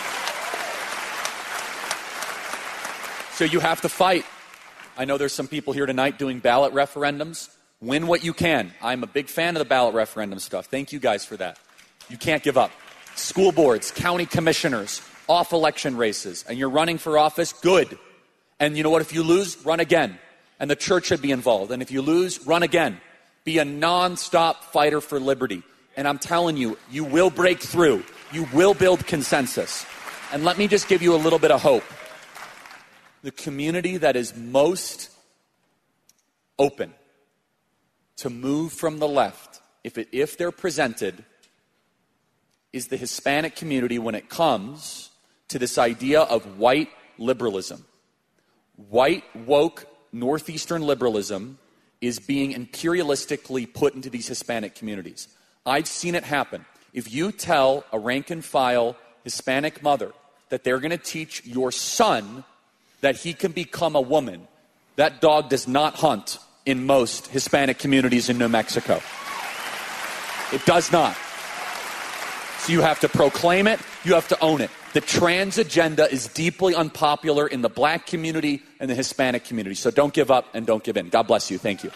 So you have to fight. I know there's some people here tonight doing ballot referendums. Win what you can. I'm a big fan of the ballot referendum stuff. Thank you guys for that. You can't give up. School boards, county commissioners, off-election races, and you're running for office, good. And you know what? If you lose, run again. And the church should be involved. And if you lose, run again. Be a non-stop fighter for liberty. And I'm telling you, you will break through. You will build consensus. And let me just give you a little bit of hope. The community that is most open to move from the left, if it, if they're presented, is the Hispanic community when it comes to this idea of white liberalism. White, woke, Northeastern liberalism is being imperialistically put into these Hispanic communities. I've seen it happen. If you tell a rank-and-file Hispanic mother that they're going to teach your son that he can become a woman, that dog does not hunt in most Hispanic communities in New Mexico. It does not. So you have to proclaim it, you have to own it. The trans agenda is deeply unpopular in the black community and the Hispanic community. So don't give up and don't give in. God bless you. Thank you.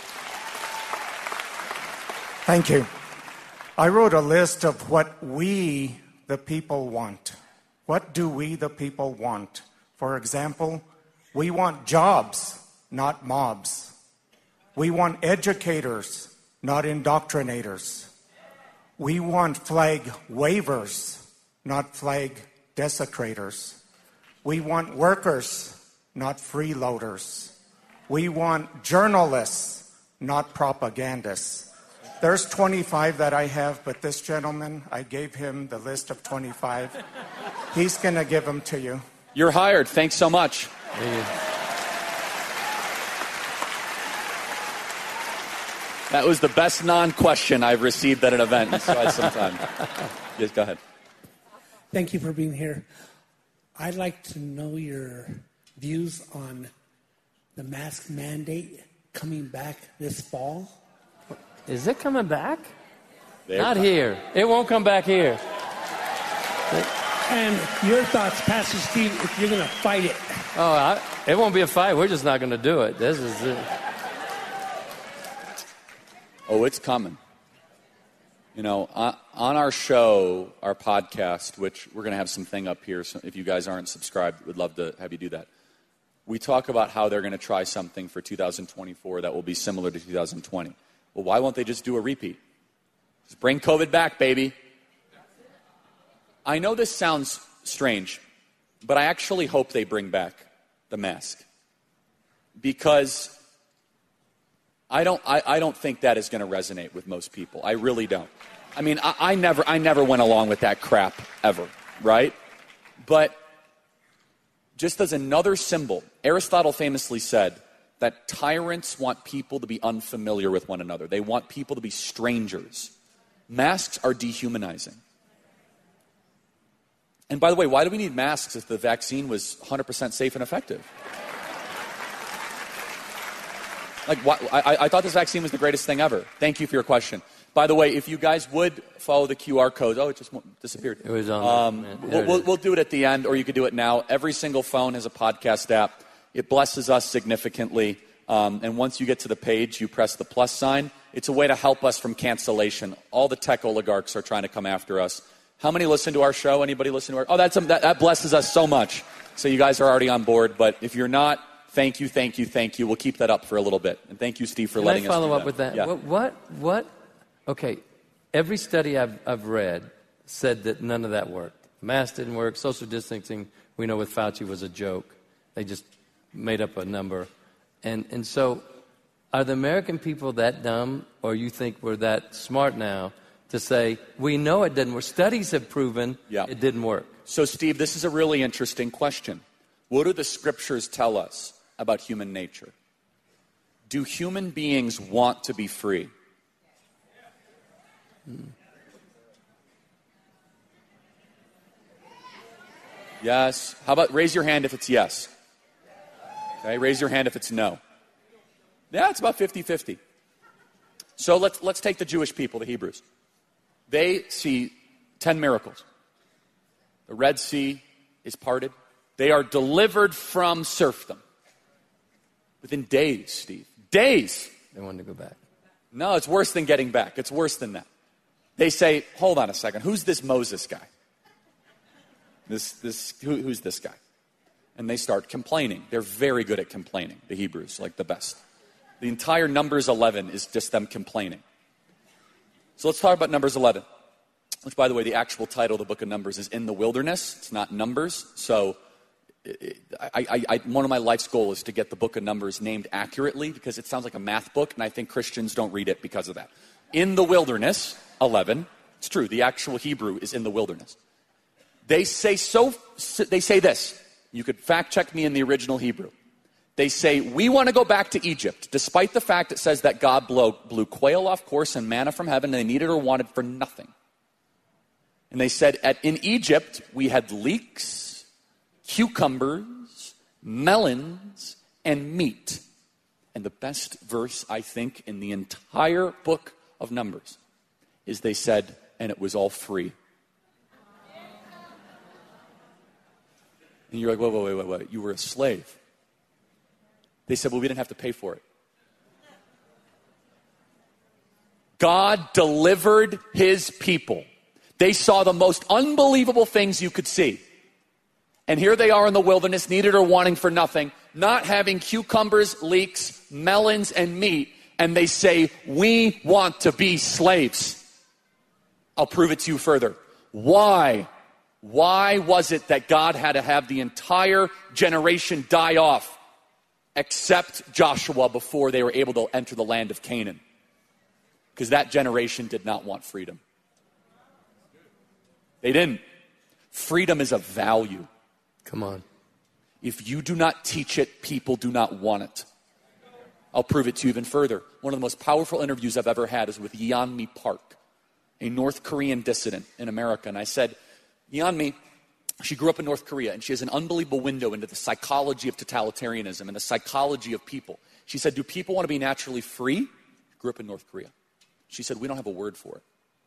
Thank you. I wrote a list of what we, the people, want. What do we, the people, want? For example, we want jobs, not mobs. We want educators, not indoctrinators. We want flag wavers, not flag desecrators. We want workers, not freeloaders. We want journalists, not propagandists. There's twenty-five that I have, but this gentleman, I gave him the list of twenty-five. He's going to give them to you. You're hired. Thanks so much. That was the best non-question I've received at an event in quite some time. Yes, go ahead. Thank you for being here. I'd like to know your views on the mask mandate coming back this fall. Is it coming back? They're Not fine. here. It won't come back here. And your thoughts, Pastor Steve, if you're going to fight it. Oh, I, it won't be a fight. We're just not going to do it. This is it. Oh, it's coming. You know, on, on our show, our podcast, which we're going to have something up here, so if you guys aren't subscribed, we'd love to have you do that. We talk about how they're going to try something for two thousand twenty-four that will be similar to two thousand twenty. Well, why won't they just do a repeat? Just bring COVID back, baby. I know this sounds strange, but I actually hope they bring back the mask. Because I don't, I, I don't think that is going to resonate with most people. I really don't. I mean, I, I never I never went along with that crap ever, right? But just as another symbol, Aristotle famously said that tyrants want people to be unfamiliar with one another. They want people to be strangers. Masks are dehumanizing. And by the way, why do we need masks if the vaccine was one hundred percent safe and effective? Like, why, I, I thought this vaccine was the greatest thing ever. Thank you for your question. By the way, if you guys would follow the Q R code, oh, it just disappeared. It was on. Um, we'll, we'll, we'll do it at the end, or you could do it now. Every single phone has a podcast app. It blesses us significantly. Um, and once you get to the page, you press the plus sign. It's a way to help us from cancellation. All the tech oligarchs are trying to come after us. How many listen to our show? Anybody listen to our? Oh, that's a, that, that blesses us so much. So you guys are already on board. But if you're not, thank you, thank you, thank you. We'll keep that up for a little bit. And thank you, Steve, for Can letting I us follow do up that. with that? Yeah. What, what? What? Okay. Every study I've, I've read said that none of that worked. Mask didn't work. Social distancing, we know with Fauci, was a joke. They just made up a number. And and so are the American people that dumb, or you think we're that smart now to say, we know it didn't work. Studies have proven Yeah. it didn't work. So, Steve, this is a really interesting question. What do the scriptures tell us about human nature? Do human beings want to be free? Hmm. Yes. How about raise your hand if it's yes? Okay, raise your hand if it's no. Yeah, it's about fifty-fifty. So let's let's take the Jewish people, the Hebrews. They see ten miracles. The Red Sea is parted. They are delivered from serfdom. Within days, Steve. Days. They wanted to go back. No, it's worse than getting back. It's worse than that. They say, hold on a second. Who's this Moses guy? This, this, who, who's this guy? And they start complaining. They're very good at complaining, the Hebrews, like the best. The entire Numbers eleven is just them complaining. So let's talk about Numbers eleven, which, by the way, the actual title of the book of Numbers is In the Wilderness. It's not Numbers. So I, I, I, one of my life's goals is to get the book of Numbers named accurately, because it sounds like a math book, and I think Christians don't read it because of that. In the Wilderness, eleven. It's true. The actual Hebrew is in the wilderness. They say so. They say this. You could fact check me in the original Hebrew. They say, we want to go back to Egypt, despite the fact it says that God blew, blew quail off course and manna from heaven, and they needed or wanted for nothing. And they said, at, in Egypt, we had leeks, cucumbers, melons, and meat. And the best verse, I think, in the entire book of Numbers is they said, and it was all free. And you're like, wait, wait, wait, wait, wait. You were a slave. They said, well, we didn't have to pay for it. God delivered his people. They saw the most unbelievable things you could see. And here they are in the wilderness, needed or wanting for nothing, not having cucumbers, leeks, melons, and meat. And they say, we want to be slaves. I'll prove it to you further. Why? Why was it that God had to have the entire generation die off except Joshua before they were able to enter the land of Canaan? Because that generation did not want freedom. They didn't. Freedom is a value. Come on. If you do not teach it, people do not want it. I'll prove it to you even further. One of the most powerful interviews I've ever had is with Yeonmi Park, a North Korean dissident in America. And I said, Yeonmi, she grew up in North Korea, and she has an unbelievable window into the psychology of totalitarianism and the psychology of people. She said, do people want to be naturally free? She grew up in North Korea. She said, we don't have a word for it.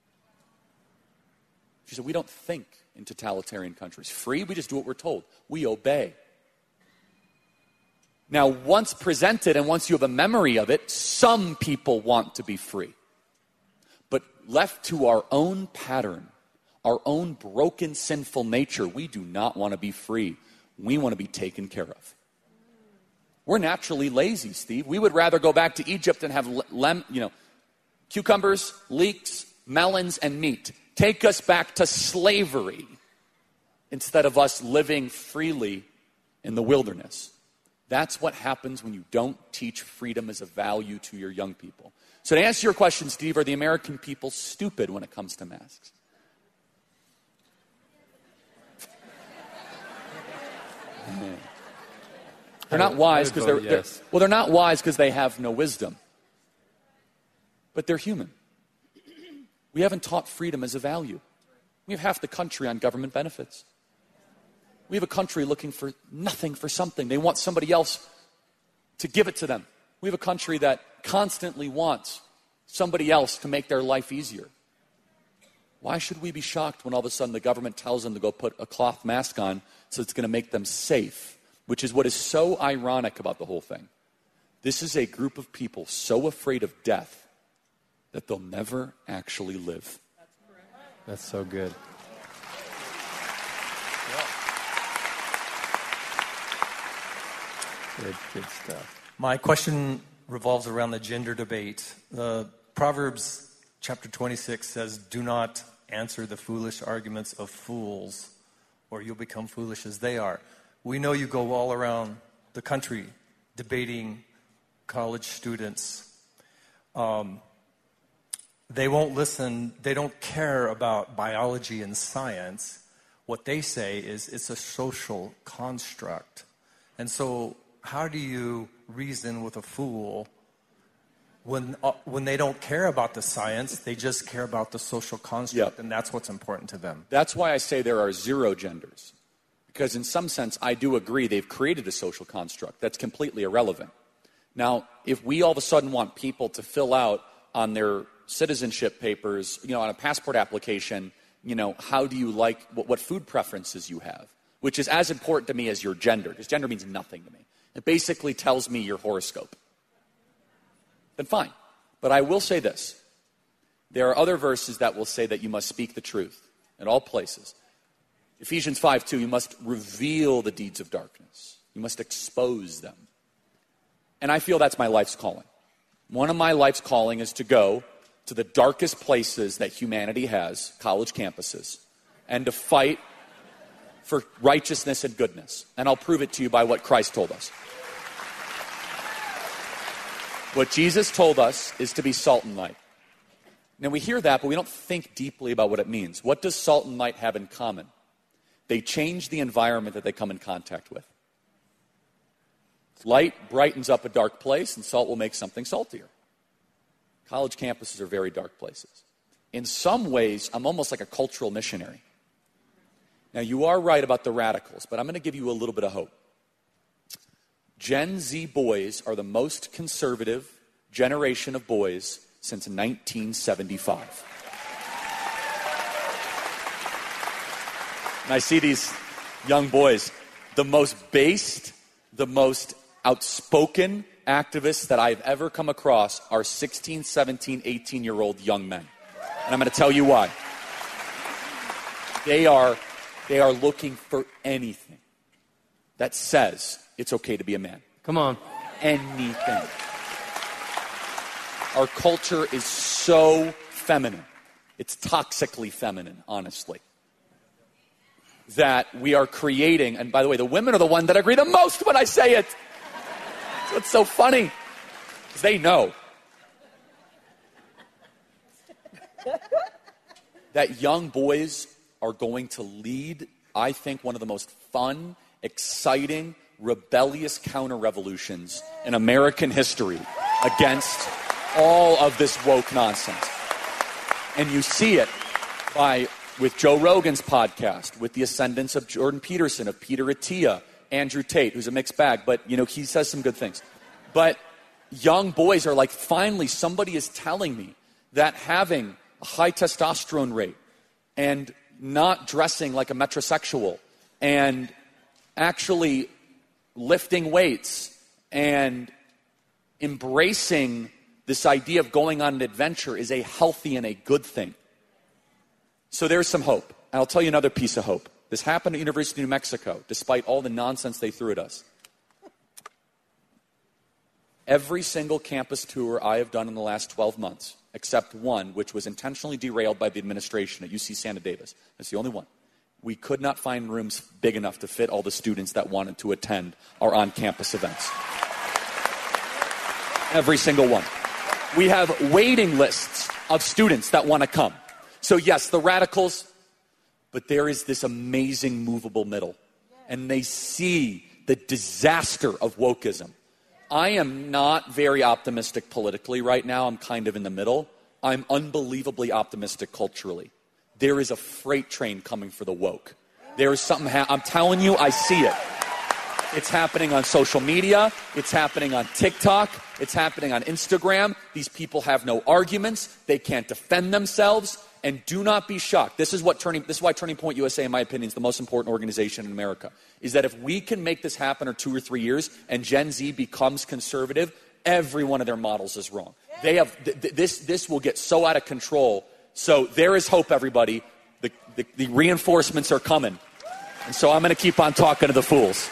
She said, we don't think in totalitarian countries. Free, we just do what we're told. We obey. Now, once presented and once you have a memory of it, some people want to be free. But left to our own pattern, our own broken, sinful nature, we do not want to be free. We want to be taken care of. We're naturally lazy, Steve. We would rather go back to Egypt and have lem, you know, cucumbers, leeks, melons, and meat. Take us back to slavery instead of us living freely in the wilderness. That's what happens when you don't teach freedom as a value to your young people. So to answer your question, Steve, are the American people stupid when it comes to masks? They're not wise because they're, they're well, they're not wise because they have no wisdom. But they're human. We haven't taught freedom as a value. We have half the country on government benefits. We have a country looking for nothing for something. They want somebody else to give it to them. We have a country that constantly wants somebody else to make their life easier. Why should we be shocked when all of a sudden the government tells them to go put a cloth mask on so it's going to make them safe? Which is what is so ironic about the whole thing. This is a group of people so afraid of death that they'll never actually live. That's so good. Good, good stuff. My question revolves around the gender debate. Uh, Proverbs chapter twenty-six says, do not answer the foolish arguments of fools, or you'll become foolish as they are. We know you go all around the country debating college students. Um, they won't listen. They don't care about biology and science. What they say is it's a social construct. And so how do you reason with a fool when uh, when they don't care about the science? They just care about the social construct, yep. And that's what's important to them. That's why I say there are zero genders. Because in some sense, I do agree they've created a social construct that's completely irrelevant. Now, if we all of a sudden want people to fill out on their citizenship papers, you know, on a passport application, you know, how do you like, what, what food preferences you have, which is as important to me as your gender, because gender means nothing to me. It basically tells me your horoscope. Then fine. But I will say this. There are other verses that will say that you must speak the truth in all places. Ephesians five two, you must reveal the deeds of darkness. You must expose them. And I feel that's my life's calling. One of my life's calling is to go to the darkest places that humanity has, college campuses, and to fight for righteousness and goodness. And I'll prove it to you by what Christ told us. What Jesus told us is to be salt and light. Now we hear that, but we don't think deeply about what it means. What does salt and light have in common? They change the environment that they come in contact with. Light brightens up a dark place, and salt will make something saltier. College campuses are very dark places. In some ways, I'm almost like a cultural missionary. Now, you are right about the radicals, but I'm going to give you a little bit of hope. Gen Z boys are the most conservative generation of boys since nineteen seventy-five. And I see these young boys, the most based, the most outspoken activists that I've ever come across are sixteen, seventeen, eighteen-year-old young men. And I'm going to tell you why. They are, they are looking for anything that says it's okay to be a man. Come on. Anything. Our culture is so feminine. It's toxically feminine, honestly. That we are creating, and by the way, the women are the one that agree the most when I say it. That's what's so funny. Because they know that young boys are going to lead, I think, one of the most fun, exciting, rebellious counter-revolutions in American history against all of this woke nonsense. And you see it by with Joe Rogan's podcast, with the ascendance of Jordan Peterson, of Peter Attia, Andrew Tate, who's a mixed bag, but, you know, he says some good things. But young boys are like, finally, somebody is telling me that having a high testosterone rate and not dressing like a metrosexual and actually lifting weights and embracing this idea of going on an adventure is a healthy and a good thing. So there's some hope. And I'll tell you another piece of hope. This happened at University of New Mexico, despite all the nonsense they threw at us. Every single campus tour I have done in the last twelve months, except one, which was intentionally derailed by the administration at U C Santa Davis. That's the only one. We could not find rooms big enough to fit all the students that wanted to attend our on-campus events. Every single one. We have waiting lists of students that want to come. So yes, the radicals, but there is this amazing movable middle. And they see the disaster of wokeism. I am not very optimistic politically right now. I'm kind of in the middle. I'm unbelievably optimistic culturally. There is a freight train coming for the woke. There is something, ha- I'm telling you, I see it. It's happening on social media. It's happening on TikTok. It's happening on Instagram. These people have no arguments. They can't defend themselves. And do not be shocked. This is what Turning, this is why Turning Point U S A, in my opinion, is the most important organization in America. Is that if we can make this happen in two or three years and Gen Z becomes conservative, every one of their models is wrong. They have th- th- this. This will get so out of control. So there is hope, everybody. The, the, the reinforcements are coming. And so I'm going to keep on talking to the fools.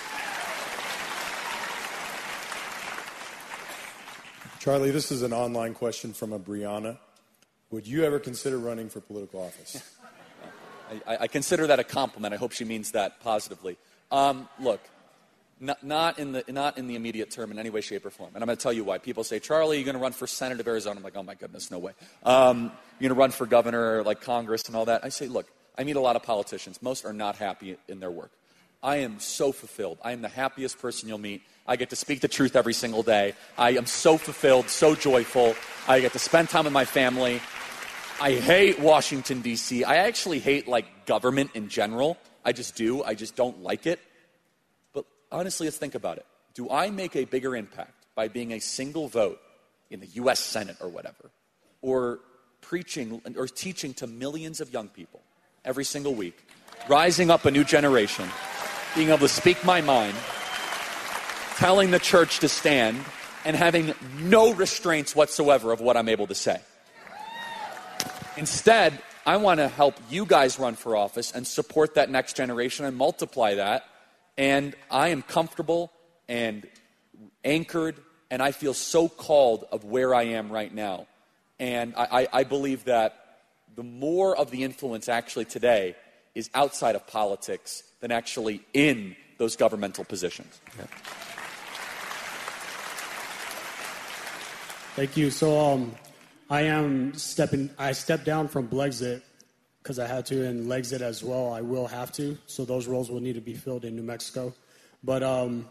Charlie, this is an online question from a Brianna. Would you ever consider running for political office? I, I consider that a compliment. I hope she means that positively. Um, look, not, not, in the, not in the immediate term in any way, shape, or form. And I'm going to tell you why. People say, Charlie, you're going to run for Senate of Arizona. I'm like, oh, my goodness, no way. Um, you're going to run for governor or like Congress and all that. I say, look, I meet a lot of politicians. Most are not happy in their work. I am so fulfilled. I am the happiest person you'll meet. I get to speak the truth every single day. I am so fulfilled, so joyful. I get to spend time with my family. I hate Washington, D C I actually hate, like, government in general. I just do. I just don't like it. But honestly, let's think about it. Do I make a bigger impact by being a single vote in the U S Senate or whatever, or preaching or teaching to millions of young people every single week, rising up a new generation, being able to speak my mind, telling the church to stand, and having no restraints whatsoever of what I'm able to say? Instead, I want to help you guys run for office and support that next generation and multiply that. And I am comfortable and anchored, and I feel so called of where I am right now. And I, I, I believe that the more of the influence actually today is outside of politics than actually in those governmental positions. Yeah. Thank you. So um, I am stepping, I stepped down from Blexit because I had to, and Legsit as well, I will have to. So those roles will need to be filled in New Mexico. But um,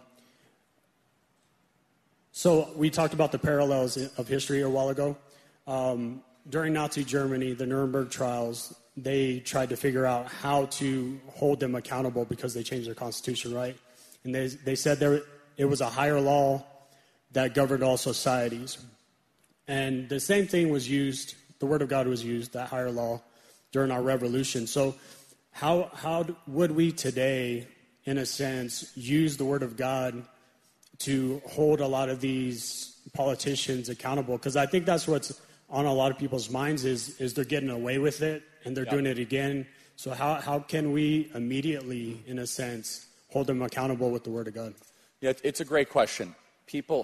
so we talked about the parallels of history a while ago. Um, during Nazi Germany, the Nuremberg trials, they tried to figure out how to hold them accountable because they changed their constitution, right? And they they said there it was a higher law that governed all societies. And the same thing was used, the Word of God was used, that higher law, during our revolution. So how how would we today, in a sense, use the Word of God to hold a lot of these politicians accountable? Because I think that's what's on a lot of people's minds is, is they're getting away with it, and they're yep. doing it again. So how, how can we immediately, in a sense, hold them accountable with the Word of God? Yeah, it's a great question. People,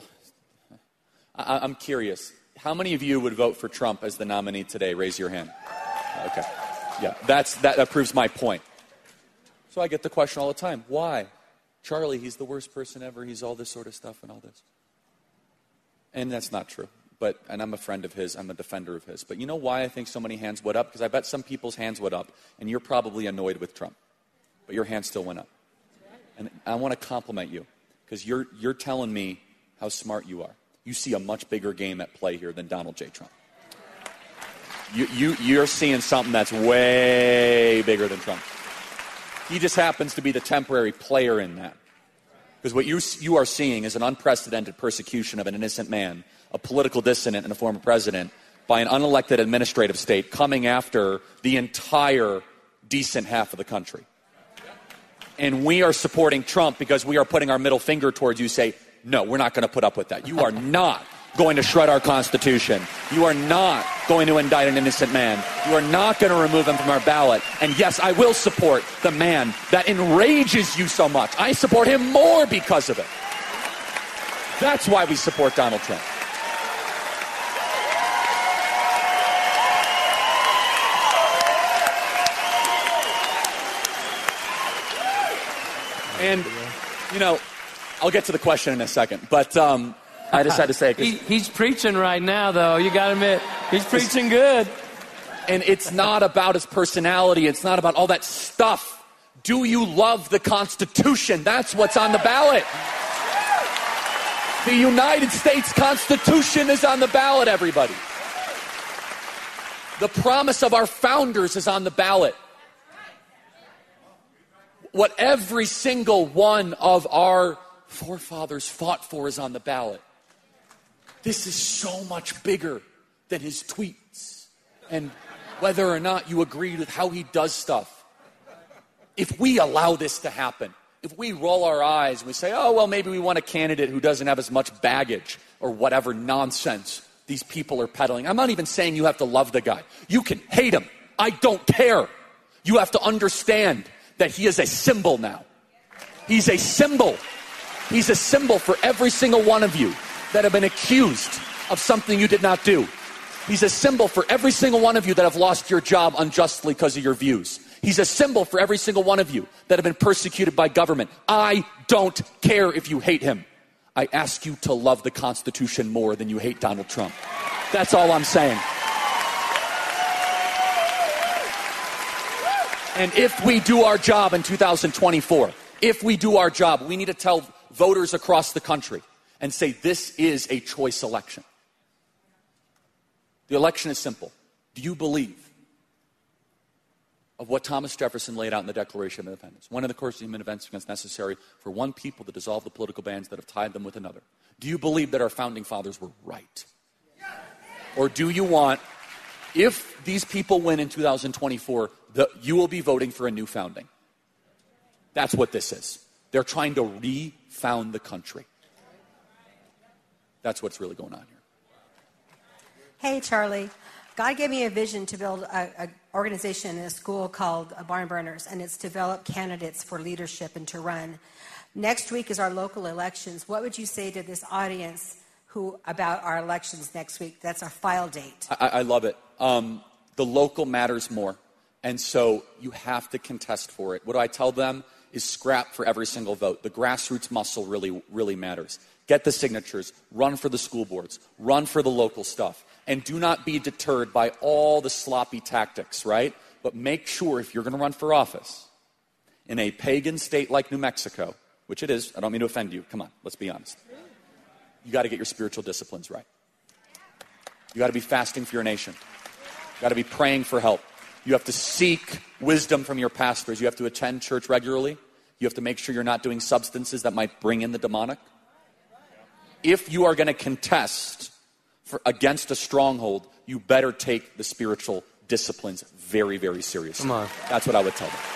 I, I'm curious. How many of you would vote for Trump as the nominee today? Raise your hand. Okay. Yeah, that's, that, that proves my point. So I get the question all the time. Why? Charlie, he's the worst person ever. He's all this sort of stuff and all this. And that's not true. But, and I'm a friend of his. I'm a defender of his. But you know why I think so many hands went up? Because I bet some people's hands went up, and you're probably annoyed with Trump. But your hand still went up. And I want to compliment you, because you're, you're telling me how smart you are. You see a much bigger game at play here than Donald J. Trump. You, you, you're seeing something that's way bigger than Trump. He just happens to be the temporary player in that. Because what you, you are seeing is an unprecedented persecution of an innocent man, a political dissident and a former president, by an unelected administrative state coming after the entire decent half of the country. And we are supporting Trump because we are putting our middle finger towards you, say, no, we're not going to put up with that. You are not going to shred our Constitution. You are not going to indict an innocent man. You are not going to remove him from our ballot. And yes, I will support the man that enrages you so much. I support him more because of it. That's why we support Donald Trump. And, you know, I'll get to the question in a second, but um, I just had to say it. He, he's preaching right now, though. You got to admit, he's preaching good. And it's not about his personality. It's not about all that stuff. Do you love the Constitution? That's what's on the ballot. The United States Constitution is on the ballot, everybody. The promise of our founders is on the ballot. What every single one of our forefathers fought for is on the ballot. This is so much bigger than his tweets and whether or not you agree with how he does stuff. If we allow this to happen, if we roll our eyes and we say, oh, well, maybe we want a candidate who doesn't have as much baggage or whatever nonsense these people are peddling. I'm not even saying you have to love the guy. You can hate him. I don't care. You have to understand that he is a symbol now. He's a symbol. He's a symbol for every single one of you that have been accused of something you did not do. He's a symbol for every single one of you that have lost your job unjustly because of your views. He's a symbol for every single one of you that have been persecuted by government. I don't care if you hate him. I ask you to love the Constitution more than you hate Donald Trump. That's all I'm saying. And if we do our job in two thousand twenty-four, if we do our job, we need to tell voters across the country and say this is a choice election. The election is simple. Do you believe of what Thomas Jefferson laid out in the Declaration of Independence? One of the course of human events becomes necessary for one people to dissolve the political bands that have tied them with another. Do you believe that our founding fathers were right? Or do you want, if these people win in two thousand twenty-four, the, you will be voting for a new founding? That's what this is. They're trying to re-found the country. That's what's really going on here. Hey, Charlie. God gave me a vision to build an organization in a school called Barn Burners, and it's to develop candidates for leadership and to run. Next week is our local elections. What would you say to this audience who about our elections next week? That's our file date. I, I love it. Um, the local matters more, and so you have to contest for it. What do I tell them is scrap for every single vote. The grassroots muscle really, really matters. Get the signatures. Run for the school boards. Run for the local stuff. And do not be deterred by all the sloppy tactics, right? But make sure if you're going to run for office in a pagan state like New Mexico, which it is, I don't mean to offend you, come on, let's be honest. You got to get your spiritual disciplines right. You got to be fasting for your nation. You got to be praying for help. You have to seek wisdom from your pastors. You have to attend church regularly. You have to make sure you're not doing substances that might bring in the demonic. If you are going to contest for, against a stronghold, you better take the spiritual disciplines very, very seriously. Come on. That's what I would tell them.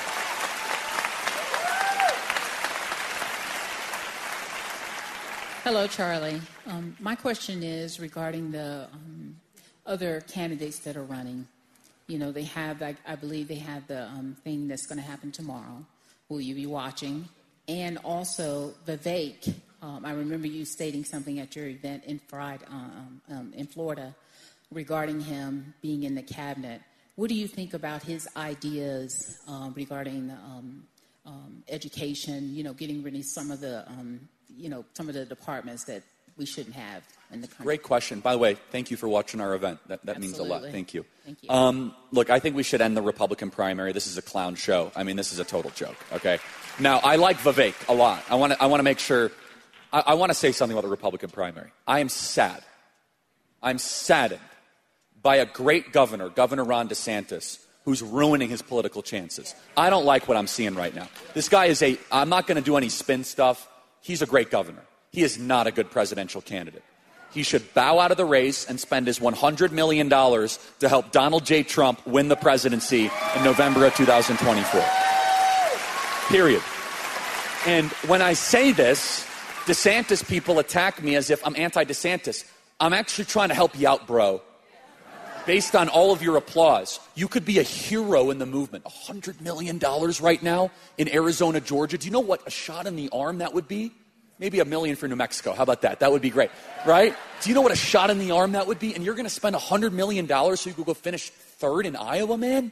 Hello, Charlie. Um, my question is regarding the um, other candidates that are running. You know, they have, I, I believe they have the um, thing that's going to happen tomorrow. Will you be watching? And also Vivek. Um, I remember you stating something at your event in, Friday, um, um, in Florida regarding him being in the cabinet. What do you think about his ideas um, regarding um, um, education, you know, getting rid of some of the, um, you know, some of the departments that we shouldn't have in the country? Great question. By the way, thank you for watching our event. That, that means a lot. Thank you. Thank you. Um, look, I think we should end the Republican primary. This is a clown show. I mean, this is a total joke, okay? Now, I like Vivek a lot. I want to I want to make sure, I, I want to say something about the Republican primary. I am sad. I'm saddened by a great governor, Governor Ron DeSantis, who's ruining his political chances. I don't like what I'm seeing right now. This guy is a, I'm not going to do any spin stuff. He's a great governor. He is not a good presidential candidate. He should bow out of the race and spend his one hundred million dollars to help Donald J. Trump win the presidency in November of two thousand twenty-four. Period. And when I say this, DeSantis people attack me as if I'm anti-DeSantis. I'm actually trying to help you out, bro. Based on all of your applause, you could be a hero in the movement. one hundred million dollars right now in Arizona, Georgia. Do you know what a shot in the arm that would be? Maybe a million for New Mexico. How about that? That would be great, right? Do you know what a shot in the arm that would be? And you're going to spend one hundred million dollars so you could go finish third in Iowa, man?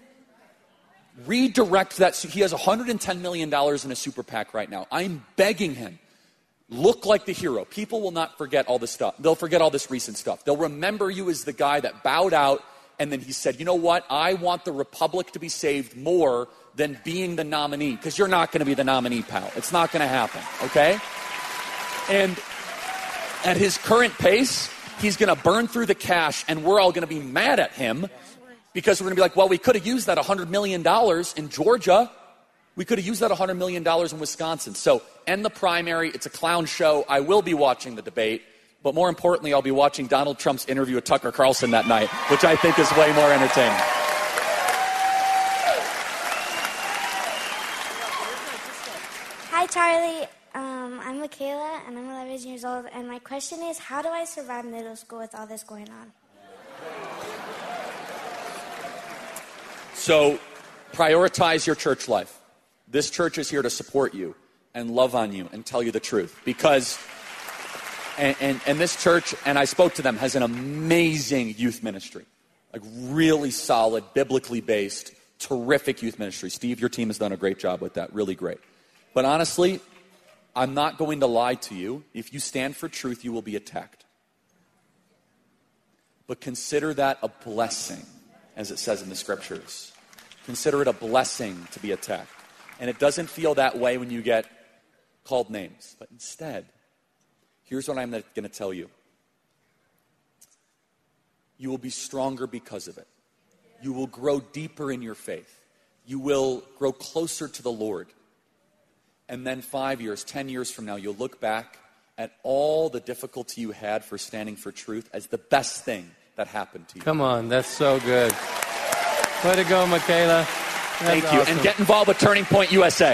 Redirect that. He has one hundred ten million dollars in a super PAC right now. I'm begging him. Look like the hero. People will not forget all this stuff. They'll forget all this recent stuff. They'll remember you as the guy that bowed out and then he said, you know what? I want the Republic to be saved more than being the nominee, because you're not going to be the nominee, pal. It's not going to happen, okay? And at his current pace, he's going to burn through the cash, and we're all going to be mad at him because we're going to be like, well, we could have used that one hundred million dollars in Georgia. We could have used that one hundred million dollars in Wisconsin. So end the primary. It's a clown show. I will be watching the debate. But more importantly, I'll be watching Donald Trump's interview with Tucker Carlson that night, which I think is way more entertaining. Hi, Charlie. Um, I'm Michaela, and I'm eleven years old. And my question is, how do I survive middle school with all this going on? So prioritize your church life. This church is here to support you and love on you and tell you the truth. Because, and, and, and this church, and I spoke to them, has an amazing youth ministry. Like really solid, biblically based, terrific youth ministry. Steve, your team has done a great job with that. Really great. But honestly, I'm not going to lie to you. If you stand for truth, you will be attacked. But consider that a blessing, as it says in the scriptures. Consider it a blessing to be attacked. And it doesn't feel that way when you get called names. But instead, here's what I'm going to tell you. You will be stronger because of it. You will grow deeper in your faith. You will grow closer to the Lord. And then five years, ten years from now, you'll look back at all the difficulty you had for standing for truth as the best thing that happened to you. Come on, that's so good. Way to go, Michaela. That's Thank you. awesome. And get involved with Turning Point U S A.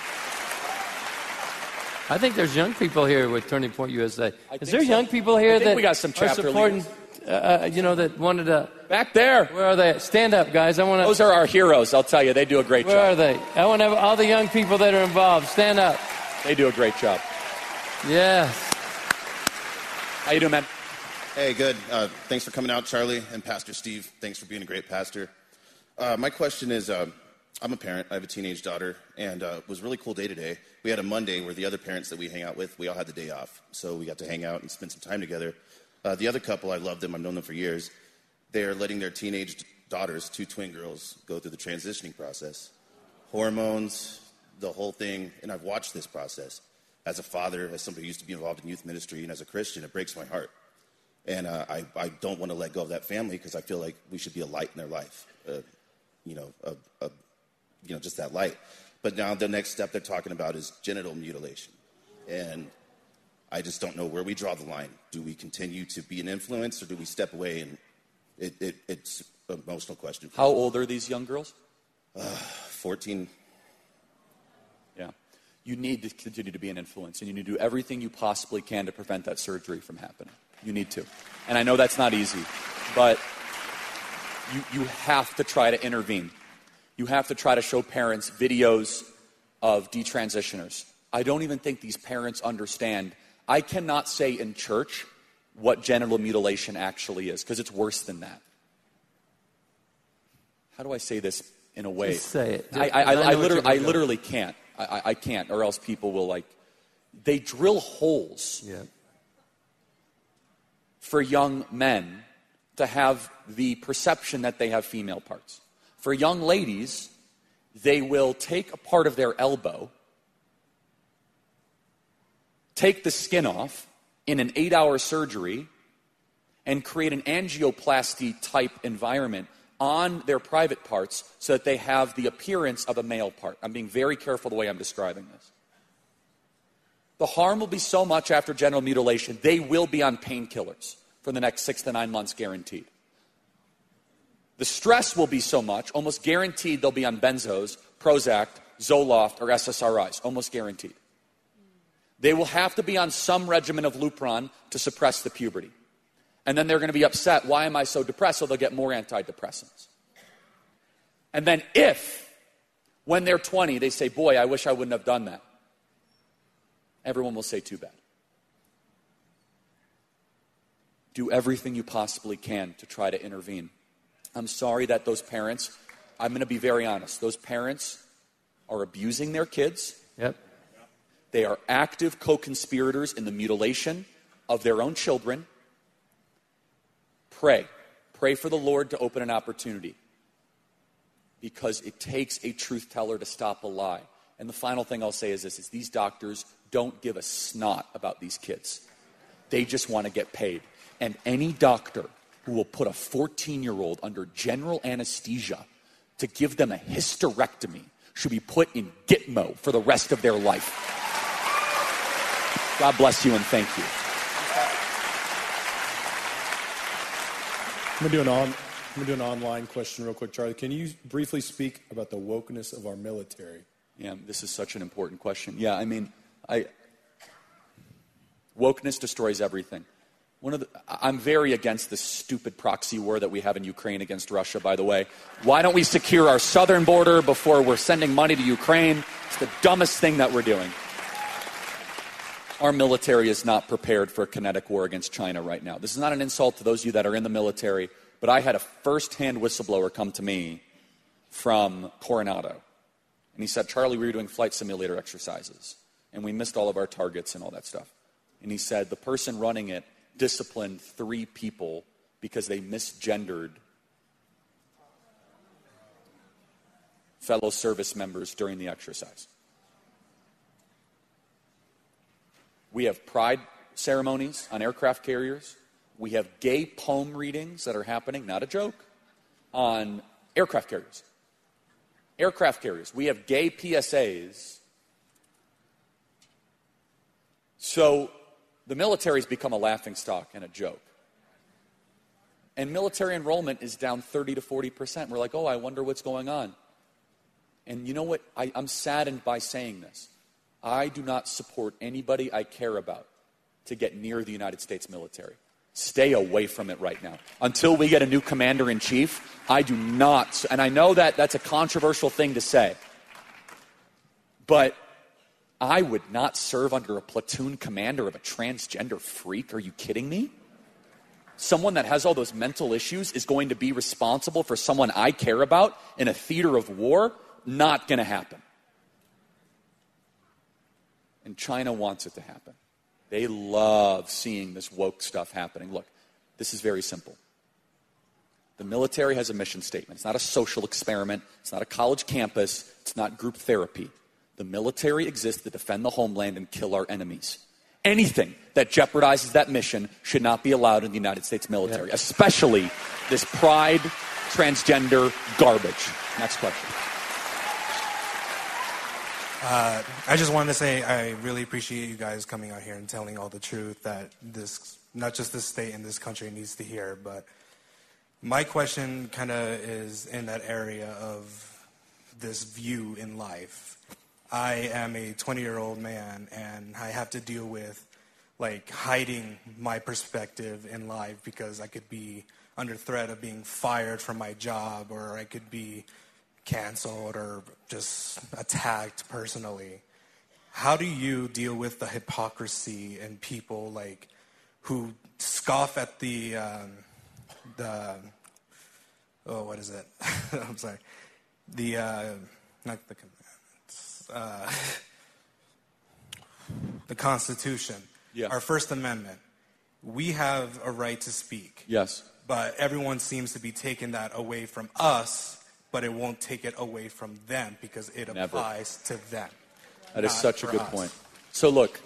I think there's young people here with Turning Point U S A. I Is there think so. young people here I think that we got some are chapter supporting, leaders. uh, you know, that wanted to... Back there. Where are they? Stand up, guys. I want to... Those are our heroes, I'll tell you. They do a great Where job. are they? I want to have all the young people that are involved. Stand up. They do a great job. Yes. How you doing, man? Hey, good. Uh, thanks for coming out, Charlie, and Pastor Steve. Thanks for being a great pastor. Uh, my question is, uh, I'm a parent. I have a teenage daughter, and uh, it was a really cool day today. We had a Monday where the other parents that we hang out with, we all had the day off. So we got to hang out and spend some time together. Uh, the other couple, I love them. I've known them for years. They're letting their teenage daughters, two twin girls, go through the transitioning process. Hormones, the whole thing, and I've watched this process. As a father, as somebody who used to be involved in youth ministry, and as a Christian, it breaks my heart. And uh, I, I don't want to let go of that family because I feel like we should be a light in their life, uh, you know, a, a, you know, just that light. But now the next step they're talking about is genital mutilation. And I just don't know where we draw the line. Do we continue to be an influence, or do we step away? And it, it, it's an emotional question. How old are these young girls? Uh, fourteen. Yeah. You need to continue to be an influence, and you need to do everything you possibly can to prevent that surgery from happening. You need to. And I know that's not easy, but you, you have to try to intervene. You have to try to show parents videos of detransitioners. I don't even think these parents understand. I cannot say in church what genital mutilation actually is, because it's worse than that. How do I say this in a way? Just say it. I, I, I, I, I literally, I literally can't. I, I can't, or else people will like, they drill holes yeah. for young men to have the perception that they have female parts. For young ladies, they will take a part of their elbow, take the skin off in an eight-hour surgery, and create an angioplasty-type environment on their private parts so that they have the appearance of a male part. I'm being very careful the way I'm describing this. The harm will be so much after genital mutilation, they will be on painkillers for the next six to nine months guaranteed. The stress will be so much, almost guaranteed they'll be on benzos, Prozac, Zoloft, or S S R Is, almost guaranteed. They will have to be on some regimen of Lupron to suppress the puberty. And then they're going to be upset, why am I so depressed? So they'll get more antidepressants. And then if, when they're twenty, they say, boy, I wish I wouldn't have done that, everyone will say, too bad. Do everything you possibly can to try to intervene. I'm sorry that those parents, I'm going to be very honest, those parents are abusing their kids. Yep. They are active co-conspirators in the mutilation of their own children. Pray. Pray for the Lord to open an opportunity, because it takes a truth teller to stop a lie. And the final thing I'll say is this, is these doctors don't give a snot about these kids. They just want to get paid. And any doctor who will put a fourteen-year-old under general anesthesia to give them a hysterectomy should be put in Gitmo for the rest of their life. God bless you and thank you. I'm going to do an on, I'm going to do an online question real quick, Charlie. Can you briefly speak about the wokeness of our military? Yeah, this is such an important question. Yeah, I mean, I wokeness destroys everything. One of the, I'm very against this stupid proxy war that we have in Ukraine against Russia, by the way. Why don't we secure our southern border before we're sending money to Ukraine? It's the dumbest thing that we're doing. Our military is not prepared for a kinetic war against China right now. This is not an insult to those of you that are in the military, but I had a first-hand whistleblower come to me from Coronado. And he said, Charlie, we were doing flight simulator exercises, and we missed all of our targets and all that stuff. And he said the person running it disciplined three people because they misgendered fellow service members during the exercise. We have pride ceremonies on aircraft carriers. We have gay poem readings that are happening, not a joke, on aircraft carriers. Aircraft carriers. We have gay P S As. So the military has become a laughingstock and a joke. And military enrollment is down thirty to forty percent. We're like, oh, I wonder what's going on. And you know what? I, I'm saddened by saying this. I do not support anybody I care about to get near the United States military. Stay away from it right now. Until we get a new commander-in-chief, I do not. And I know that that's a controversial thing to say. But I would not serve under a platoon commander of a transgender freak. Are you kidding me? Someone that has all those mental issues is going to be responsible for someone I care about in a theater of war? Not going to happen. And China wants it to happen. They love seeing this woke stuff happening. Look, this is very simple. The military has a mission statement. It's not a social experiment. It's not a college campus. It's not group therapy. The military exists to defend the homeland and kill our enemies. Anything that jeopardizes that mission should not be allowed in the United States military, yeah. especially this pride, transgender garbage. Next question. Uh, I just wanted to say I really appreciate you guys coming out here and telling all the truth that this, not just this state and this country needs to hear, but my question kind of is in that area of this view in life. I am a twenty-year-old man, and I have to deal with, like, hiding my perspective in life because I could be under threat of being fired from my job, or I could be canceled or just attacked personally. How do you deal with the hypocrisy and people, like, who scoff at the, um, the, oh, what is it? I'm sorry. The, uh, not the, Uh, the Constitution, yeah. our First Amendment. We have a right to speak. Yes. But everyone seems to be taking that away from us, but it won't take it away from them because it Never. applies to them. That is such a good us. point. So look,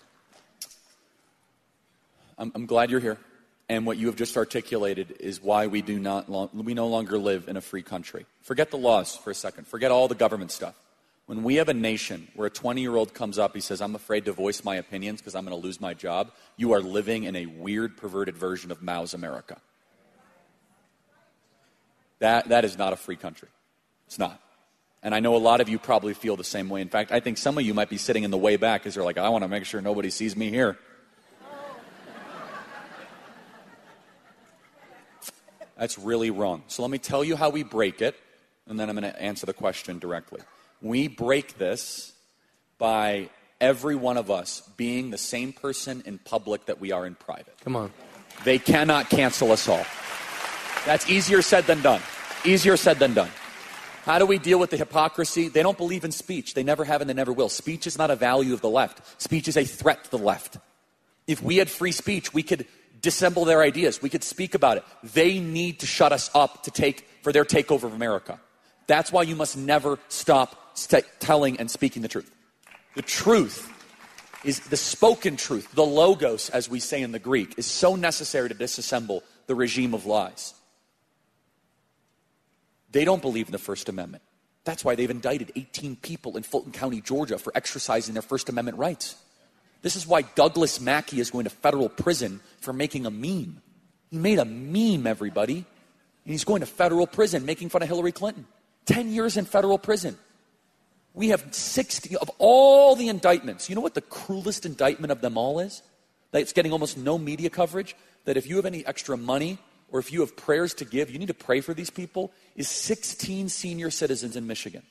I'm, I'm glad you're here. And what you have just articulated is why we do not long, we no longer live in a free country. Forget the laws for a second. Forget all the government stuff. When we have a nation where a twenty-year-old comes up, he says, I'm afraid to voice my opinions because I'm going to lose my job, you are living in a weird, perverted version of Mao's America. That, that is not a free country. It's not. And I know a lot of you probably feel the same way. In fact, I think some of you might be sitting in the way back because you're like, I want to make sure nobody sees me here. That's really wrong. So let me tell you how we break it, and then I'm going to answer the question directly. We break this by every one of us being the same person in public that we are in private. Come on. They cannot cancel us all. That's easier said than done. Easier said than done. How do we deal with the hypocrisy? They don't believe in speech. They never have and they never will. Speech is not a value of the left. Speech is a threat to the left. If we had free speech, we could dissemble their ideas. We could speak about it. They need to shut us up to take for their takeover of America. That's why you must never stop st- telling and speaking the truth. The truth is the spoken truth, the logos, as we say in the Greek, is so necessary to disassemble the regime of lies. They don't believe in the First Amendment. That's why they've indicted eighteen people in Fulton County, Georgia, for exercising their First Amendment rights. This is why Douglas Mackey is going to federal prison for making a meme. He made a meme, everybody. And he's going to federal prison, making fun of Hillary Clinton. Ten years in federal prison. We have sixty of all the indictments. You know what the cruelest indictment of them all is? That it's getting almost no media coverage. That if you have any extra money or if you have prayers to give, you need to pray for these people, is sixteen senior citizens in Michigan.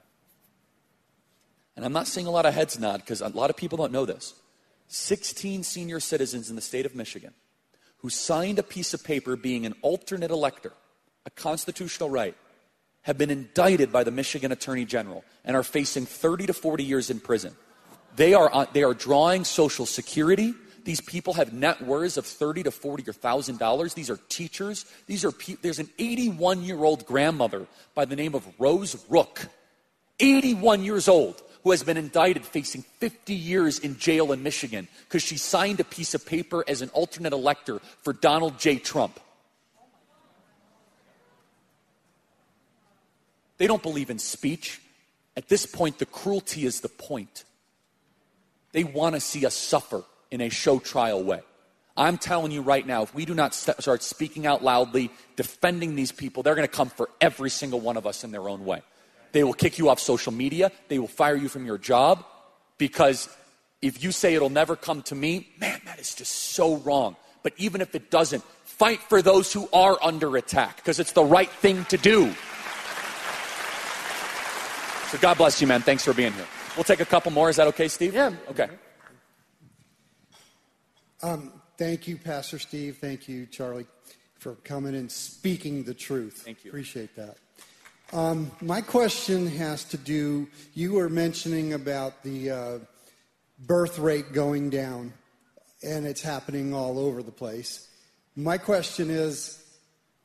And I'm not seeing a lot of heads nod because a lot of people don't know this. sixteen senior citizens in the state of Michigan who signed a piece of paper being an alternate elector, a constitutional right, have been indicted by the Michigan Attorney General and are facing thirty to forty years in prison. They are, uh, they are drawing Social Security. These people have net worths of thirty to forty or thousand dollars. These are teachers. These are pe- there's an eighty-one-year-old grandmother by the name of Rose Rook, eighty-one years old, who has been indicted facing fifty years in jail in Michigan because she signed a piece of paper as an alternate elector for Donald J. Trump. They don't believe in speech. At this point, the cruelty is the point. They want to see us suffer in a show trial way. I'm telling you right now, if we do not st- start speaking out loudly, defending these people, they're going to come for every single one of us in their own way. They will kick you off social media. They will fire you from your job because if you say it'll never come to me, man, that is just so wrong. But even if it doesn't, fight for those who are under attack because it's the right thing to do. So God bless you, man. Thanks for being here. We'll take a couple more. Is that okay, Steve? Yeah. Okay. Um, thank you, Pastor Steve. Thank you, Charlie, for coming and speaking the truth. Thank you. Appreciate that. Um, my question has to do, you were mentioning about the uh, birth rate going down, and it's happening all over the place. My question is,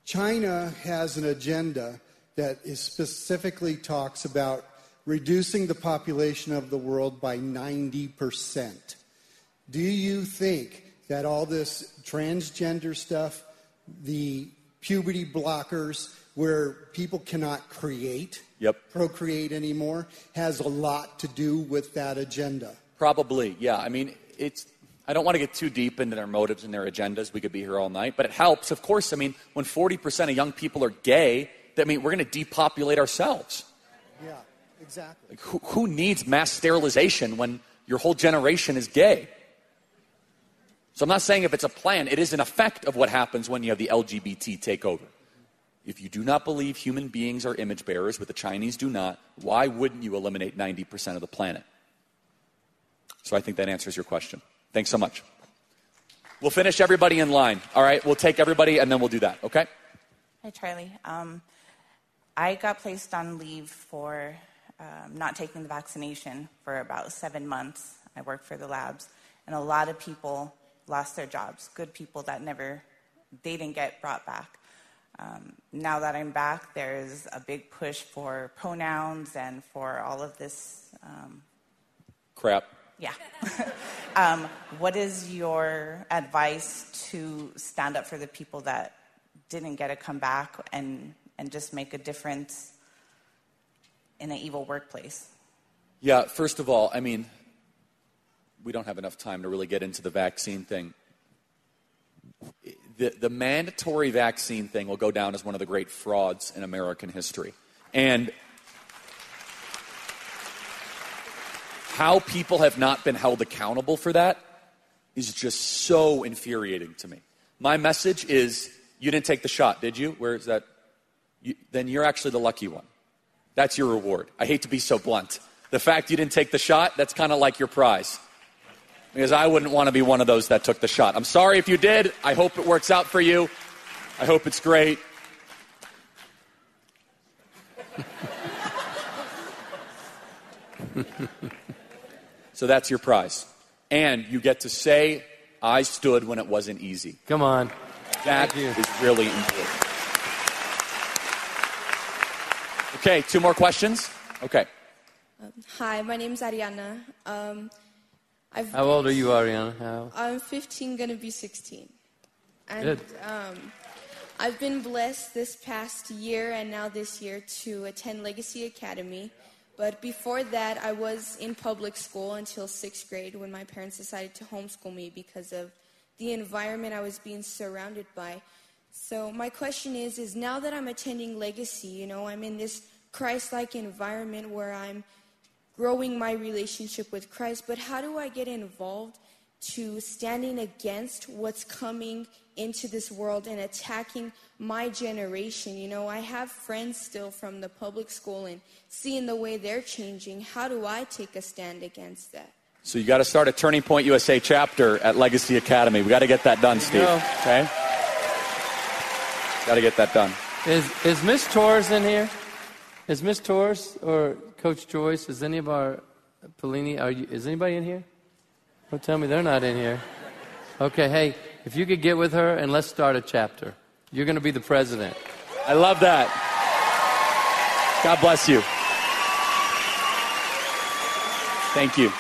China has an agenda that is specifically talks about reducing the population of the world by ninety percent. Do you think that all this transgender stuff, the puberty blockers, where people cannot create, yep. procreate anymore, has a lot to do with that agenda? Probably, yeah. I mean, it's. I don't want to get too deep into their motives and their agendas. We could be here all night. But it helps, of course. I mean, when forty percent of young people are gay, that mean we're going to depopulate ourselves. Yeah, exactly. Like, who, who needs mass sterilization when your whole generation is gay? So I'm not saying if it's a plan. It is an effect of what happens when you have the L G B T take over. If you do not believe human beings are image bearers, but the Chinese do not, why wouldn't you eliminate ninety percent of the planet? So I think that answers your question. Thanks so much. We'll finish everybody in line. All right, we'll take everybody and then we'll do that, okay? Hi, Charlie. Um, I got placed on leave for um, not taking the vaccination for about seven months. I worked for the labs, and a lot of people lost their jobs, good people that never, they didn't get brought back. Um, now that I'm back, there's a big push for pronouns and for all of this. Um, Crap. Yeah. um, what is your advice to stand up for the people that didn't get to come back and, and just make a difference in an evil workplace? Yeah, first of all, I mean, we don't have enough time to really get into the vaccine thing. The, the mandatory vaccine thing will go down as one of the great frauds in American history. And how people have not been held accountable for that is just so infuriating to me. My message is, you didn't take the shot, did you? Where is that? You, then you're actually the lucky one. That's your reward. I hate to be so blunt. The fact you didn't take the shot, that's kind of like your prize. Because I wouldn't want to be one of those that took the shot. I'm sorry if you did. I hope it works out for you. I hope it's great. So that's your prize. And you get to say, I stood when it wasn't easy. Come on. That is really important. Okay, two more questions? Okay. Um, hi, my name's Ariana. Um, I've How old are you, Ariana? How? I'm fifteen, gonna be sixteen. And Good. Um, I've been blessed this past year and now this year to attend Legacy Academy. But before that, I was in public school until sixth grade when my parents decided to homeschool me because of the environment I was being surrounded by. So my question is, is now that I'm attending Legacy, you know, I'm in this Christ-like environment where I'm growing my relationship with Christ, but how do I get involved to standing against what's coming into this world and attacking my generation? You know, I have friends still from the public school and seeing the way they're changing. How do I take a stand against that? So you got to start a Turning Point U S A chapter at Legacy Academy. We got to get that done, Steve. Go. Okay? Got to get that done. Is is Miss Torres in here? Is Miss Torres or Coach Joyce? Is any of our Pellini? Are you? Is anybody in here? Don't tell me they're not in here. Okay, hey, if you could get with her and let's start a chapter. You're going to be the president. I love that. God bless you. Thank you.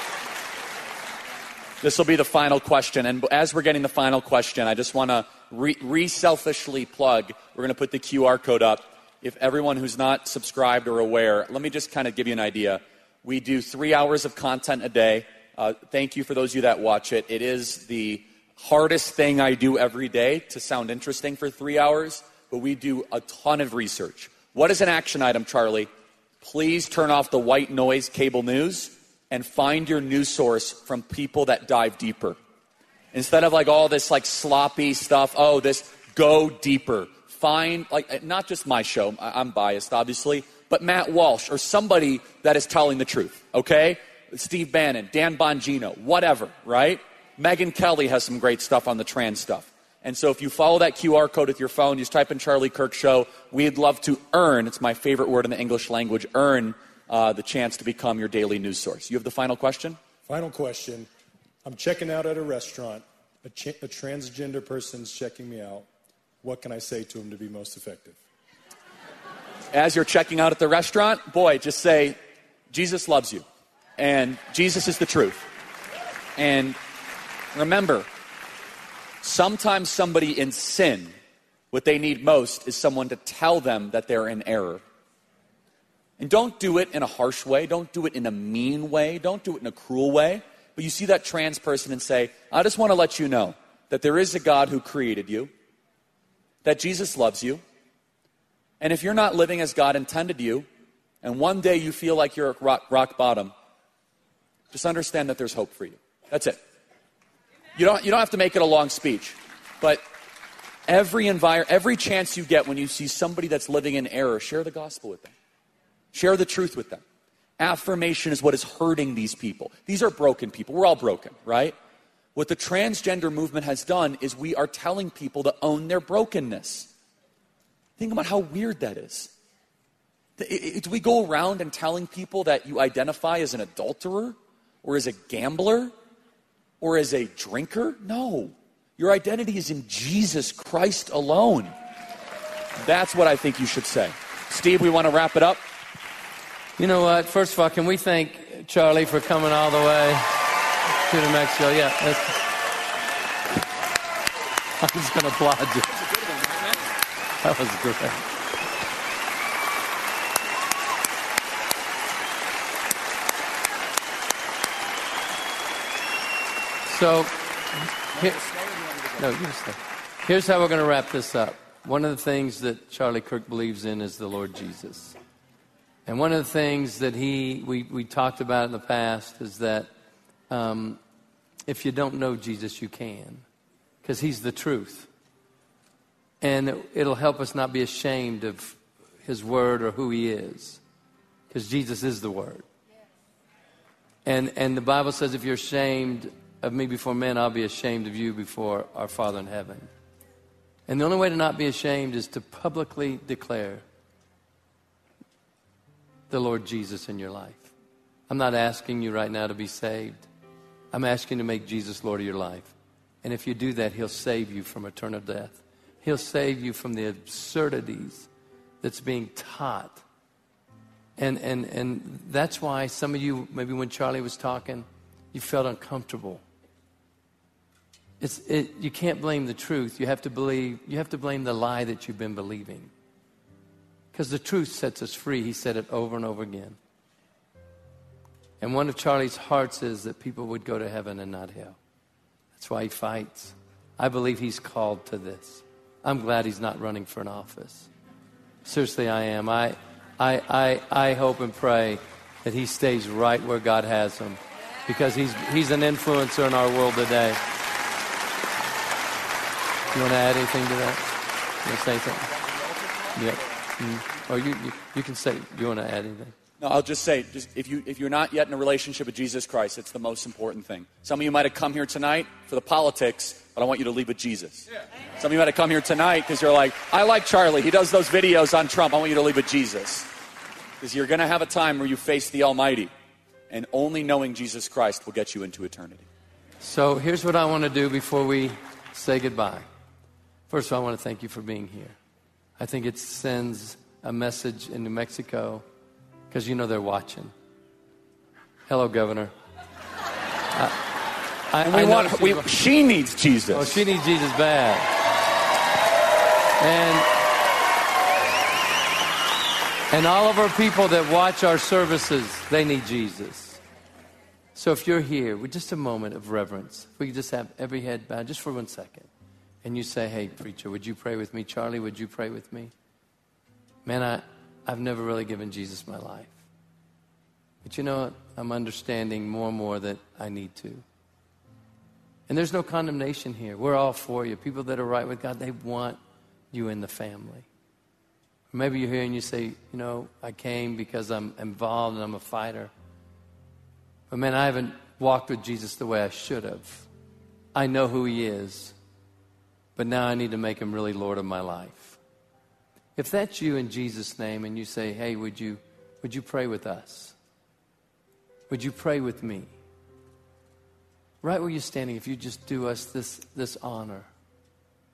This will be the final question. And as we're getting the final question, I just want to re- re-selfishly plug. We're going to put the Q R code up. If everyone who's not subscribed or aware, let me just kind of give you an idea. We do three hours of content a day. Uh, thank you for those of you that watch it. It is the hardest thing I do every day to sound interesting for three hours, but we do a ton of research. What is an action item, Charlie? Please turn off the white noise cable news and find your news source from people that dive deeper. Instead of like all this like sloppy stuff, oh, this go deeper. Find, like, not just my show, I'm biased, obviously, but Matt Walsh or somebody that is telling the truth, okay? Steve Bannon, Dan Bongino, whatever, right? Megyn Kelly has some great stuff on the trans stuff. And so if you follow that Q R code with your phone, you just type in Charlie Kirk Show, we'd love to earn, it's my favorite word in the English language, earn uh, the chance to become your daily news source. You have the final question? Final question. I'm checking out at a restaurant. A, ch- a transgender person's checking me out. what can I say to him to be most effective? As you're checking out at the restaurant, boy, just say, Jesus loves you. And Jesus is the truth. And remember, sometimes somebody in sin, what they need most is someone to tell them that they're in error. And don't do it in a harsh way. Don't do it in a mean way. Don't do it in a cruel way. But you see that trans person and say, I just want to let you know that there is a God who created you, that Jesus loves you, and if you're not living as God intended you, and one day you feel like you're at rock, rock bottom, just understand that there's hope for you. That's it. You don't, you don't have to make it a long speech, but every envir- every chance you get when you see somebody that's living in error, share the gospel with them. Share the truth with them. Affirmation is what is hurting these people. These are broken people. We're all broken, right? What the transgender movement has done is we are telling people to own their brokenness. Think about how weird that is. Do we go around and telling people that you identify as an adulterer or as a gambler or as a drinker? No. Your identity is in Jesus Christ alone. That's what I think you should say. Steve, we want to wrap it up. You know what? First of all, can we thank Charlie for coming all the way to New Mexico? Yeah. I'm just going to applaud you. That was great. So, here, no, you stay. Here's how we're going to wrap this up. One of the things that Charlie Kirk believes in is the Lord Jesus. And one of the things that he we, we talked about in the past is that um, if you don't know Jesus, you can. Because he's the truth. And it, it'll help us not be ashamed of his word or who he is. Because Jesus is the word. And, and the Bible says if you're ashamed of me before men, I'll be ashamed of you before our Father in heaven. And the only way to not be ashamed is to publicly declare the Lord Jesus in your life. I'm not asking you right now to be saved. I'm asking you to make Jesus Lord of your life. And if you do that, he'll save you from eternal death. He'll save you from the absurdities that's being taught. And, and, and that's why some of you, maybe when Charlie was talking, you felt uncomfortable. It's, it, you can't blame the truth. You have to believe, you have to blame the lie that you've been believing. Because the truth sets us free. He said it over and over again. And one of Charlie's hearts is that people would go to heaven and not hell. That's why he fights. I believe he's called to this. I'm glad he's not running for an office. Seriously, I am. I, I, I, I hope and pray that he stays right where God has him. Because he's, he's an influencer in our world today. You want to add anything to that? You want to say something? Yeah. Mm-hmm. Or you, you, you can say, do you want to add anything? No, I'll just say, just if, you, if you're not yet in a relationship with Jesus Christ, it's the most important thing. Some of you might have come here tonight for the politics, but I want you to leave with Jesus. Yeah. Some of you might have come here tonight because you're like, I like Charlie. He does those videos on Trump. I want you to leave with Jesus. Because you're going to have a time where you face the Almighty, and only knowing Jesus Christ will get you into eternity. So here's what I want to do before we say goodbye. First of all, I want to thank you for being here. I think it sends a message in New Mexico because you know they're watching. Hello, Governor. I, I, and we I want, we, she needs Jesus. Oh, she needs Jesus bad. And, and all of our people that watch our services, they need Jesus. So if you're here with just a moment of reverence, if we could just have every head bowed just for one second. And you say, hey, preacher, would you pray with me? Charlie, would you pray with me? Man, I, I've never really given Jesus my life. But you know what? I'm understanding more and more that I need to. And there's no condemnation here. We're all for you. People that are right with God, they want you in the family. Or maybe you're here and you say, you know, I came because I'm involved and I'm a fighter. But man, I haven't walked with Jesus the way I should have. I know who he is. But now I need to make him really Lord of my life. If that's you in Jesus' name and you say, hey, would you, would you pray with us? Would you pray with me? Right where you're standing, if you just do us this, this honor.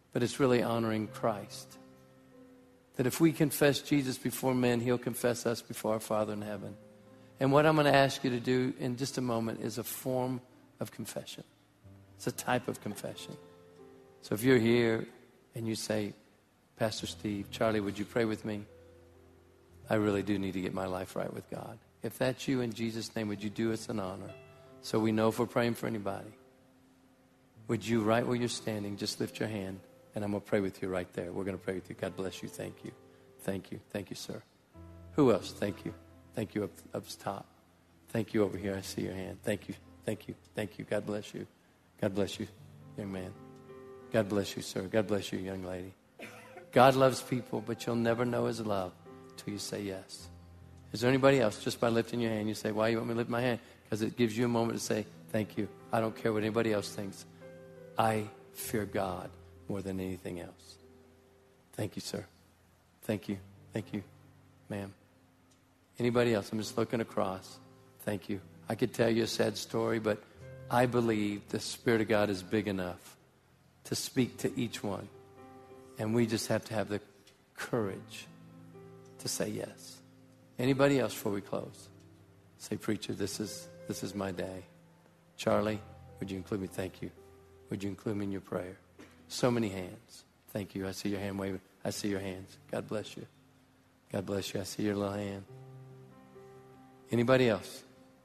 but it's really honoring Christ. That if we confess Jesus before men, he'll confess us before our Father in heaven. And what I'm going to ask you to do in just a moment is a form of confession. It's a type of confession. So if you're here and you say, Pastor Steve, Charlie, would you pray with me? I really do need to get my life right with God. If that's you, in Jesus' name, would you do us an honor so we know if we're praying for anybody? Would you, right where you're standing, just lift your hand, and I'm going to pray with you right there. We're going to pray with you. God bless you. Thank you. Thank you. Thank you, sir. Who else? Thank you. Thank you up, up top. Thank you over here. I see your hand. Thank you. Thank you. Thank you. God bless you. God bless you, young man. God bless you, sir. God bless you, young lady. God loves people, but you'll never know his love until you say yes. Is there anybody else? Just by lifting your hand, you say, why you want me to lift my hand? Because it gives you a moment to say, thank you. I don't care what anybody else thinks. I fear God more than anything else. Thank you, sir. Thank you. Thank you, ma'am. Anybody else? I'm just looking across. Thank you. I could tell you a sad story, but I believe the Spirit of God is big enough to speak to each one. And we just have to have the courage to say yes. Anybody else before we close? Say, preacher, this is this is my day. Charlie, would you include me? Thank you. Would you include me in your prayer? So many hands. Thank you. I see your hand waving. I see your hands. God bless you. God bless you. I see your little hand. Anybody else?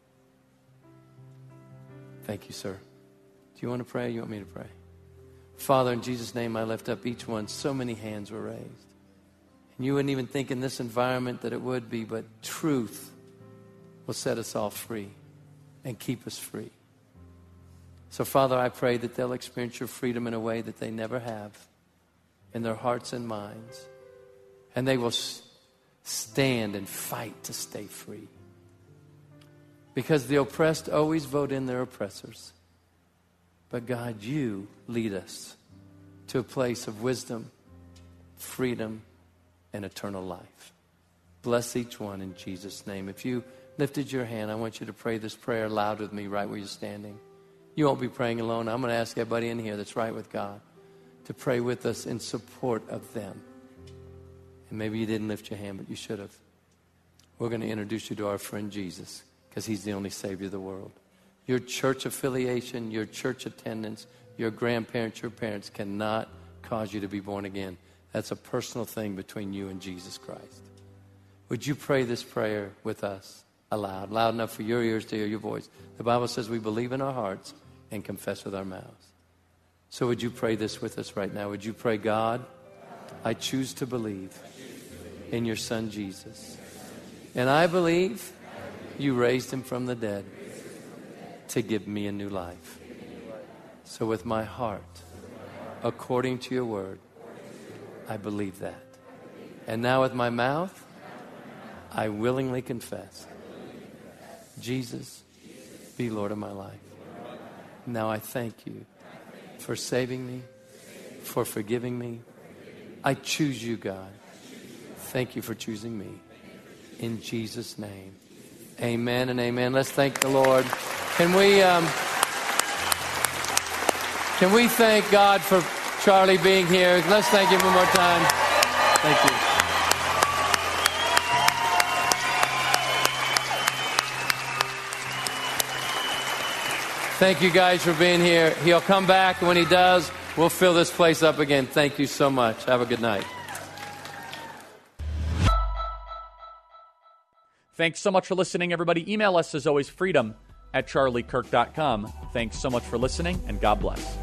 Thank you, sir. Do you want to pray? You want me to pray? Father, in Jesus' name, I lift up each one. So many hands were raised. And you wouldn't even think in this environment that it would be, but truth will set us all free and keep us free. So, Father, I pray that they'll experience your freedom in a way that they never have in their hearts and minds. And they will stand and fight to stay free. Because the oppressed always vote in their oppressors. But God, you lead us to a place of wisdom, freedom, and eternal life. Bless each one in Jesus' name. If you lifted your hand, I want you to pray this prayer loud with me right where you're standing. You won't be praying alone. I'm going to ask everybody in here that's right with God to pray with us in support of them. And maybe you didn't lift your hand, but you should have. We're going to introduce you to our friend Jesus, because he's the only Savior of the world. Your church affiliation, your church attendance, your grandparents, your parents cannot cause you to be born again. That's a personal thing between you and Jesus Christ. Would you pray this prayer with us aloud, loud enough for your ears to hear your voice? The Bible says we believe in our hearts and confess with our mouths. So would you pray this with us right now? Would you pray, God, I choose to believe in your Son Jesus. And I believe you raised him from the dead to give me a new life. So with my heart, according to your word, I believe that. And now with my mouth, I willingly confess, Jesus, be Lord of my life. Now I thank you for saving me, for forgiving me. I choose you, God. Thank you for choosing me. In Jesus' name. Amen and amen. Let's thank the Lord. Can we um, can we thank God for Charlie being here? Let's thank him one more time. Thank you. Thank you guys for being here. He'll come back, and when he does, we'll fill this place up again. Thank you so much. Have a good night. Thanks so much for listening, everybody. Email us, as always, freedom at charlie kirk dot com. Thanks so much for listening, and God bless.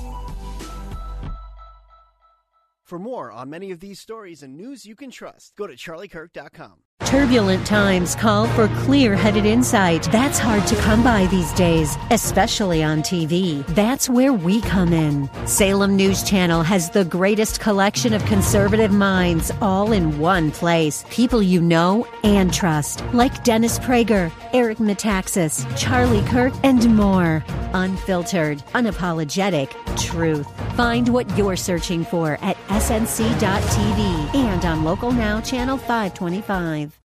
For more on many of these stories and news you can trust, go to charlie kirk dot com. Turbulent times call for clear-headed insight. That's hard to come by these days, especially on T V. That's where we come in. Salem News Channel has the greatest collection of conservative minds all in one place. People you know and trust, like Dennis Prager, Eric Metaxas, Charlie Kirk, and more. Unfiltered, unapologetic truth. Find what you're searching for at S N C dot T V and on Local Now, Channel five twenty-five.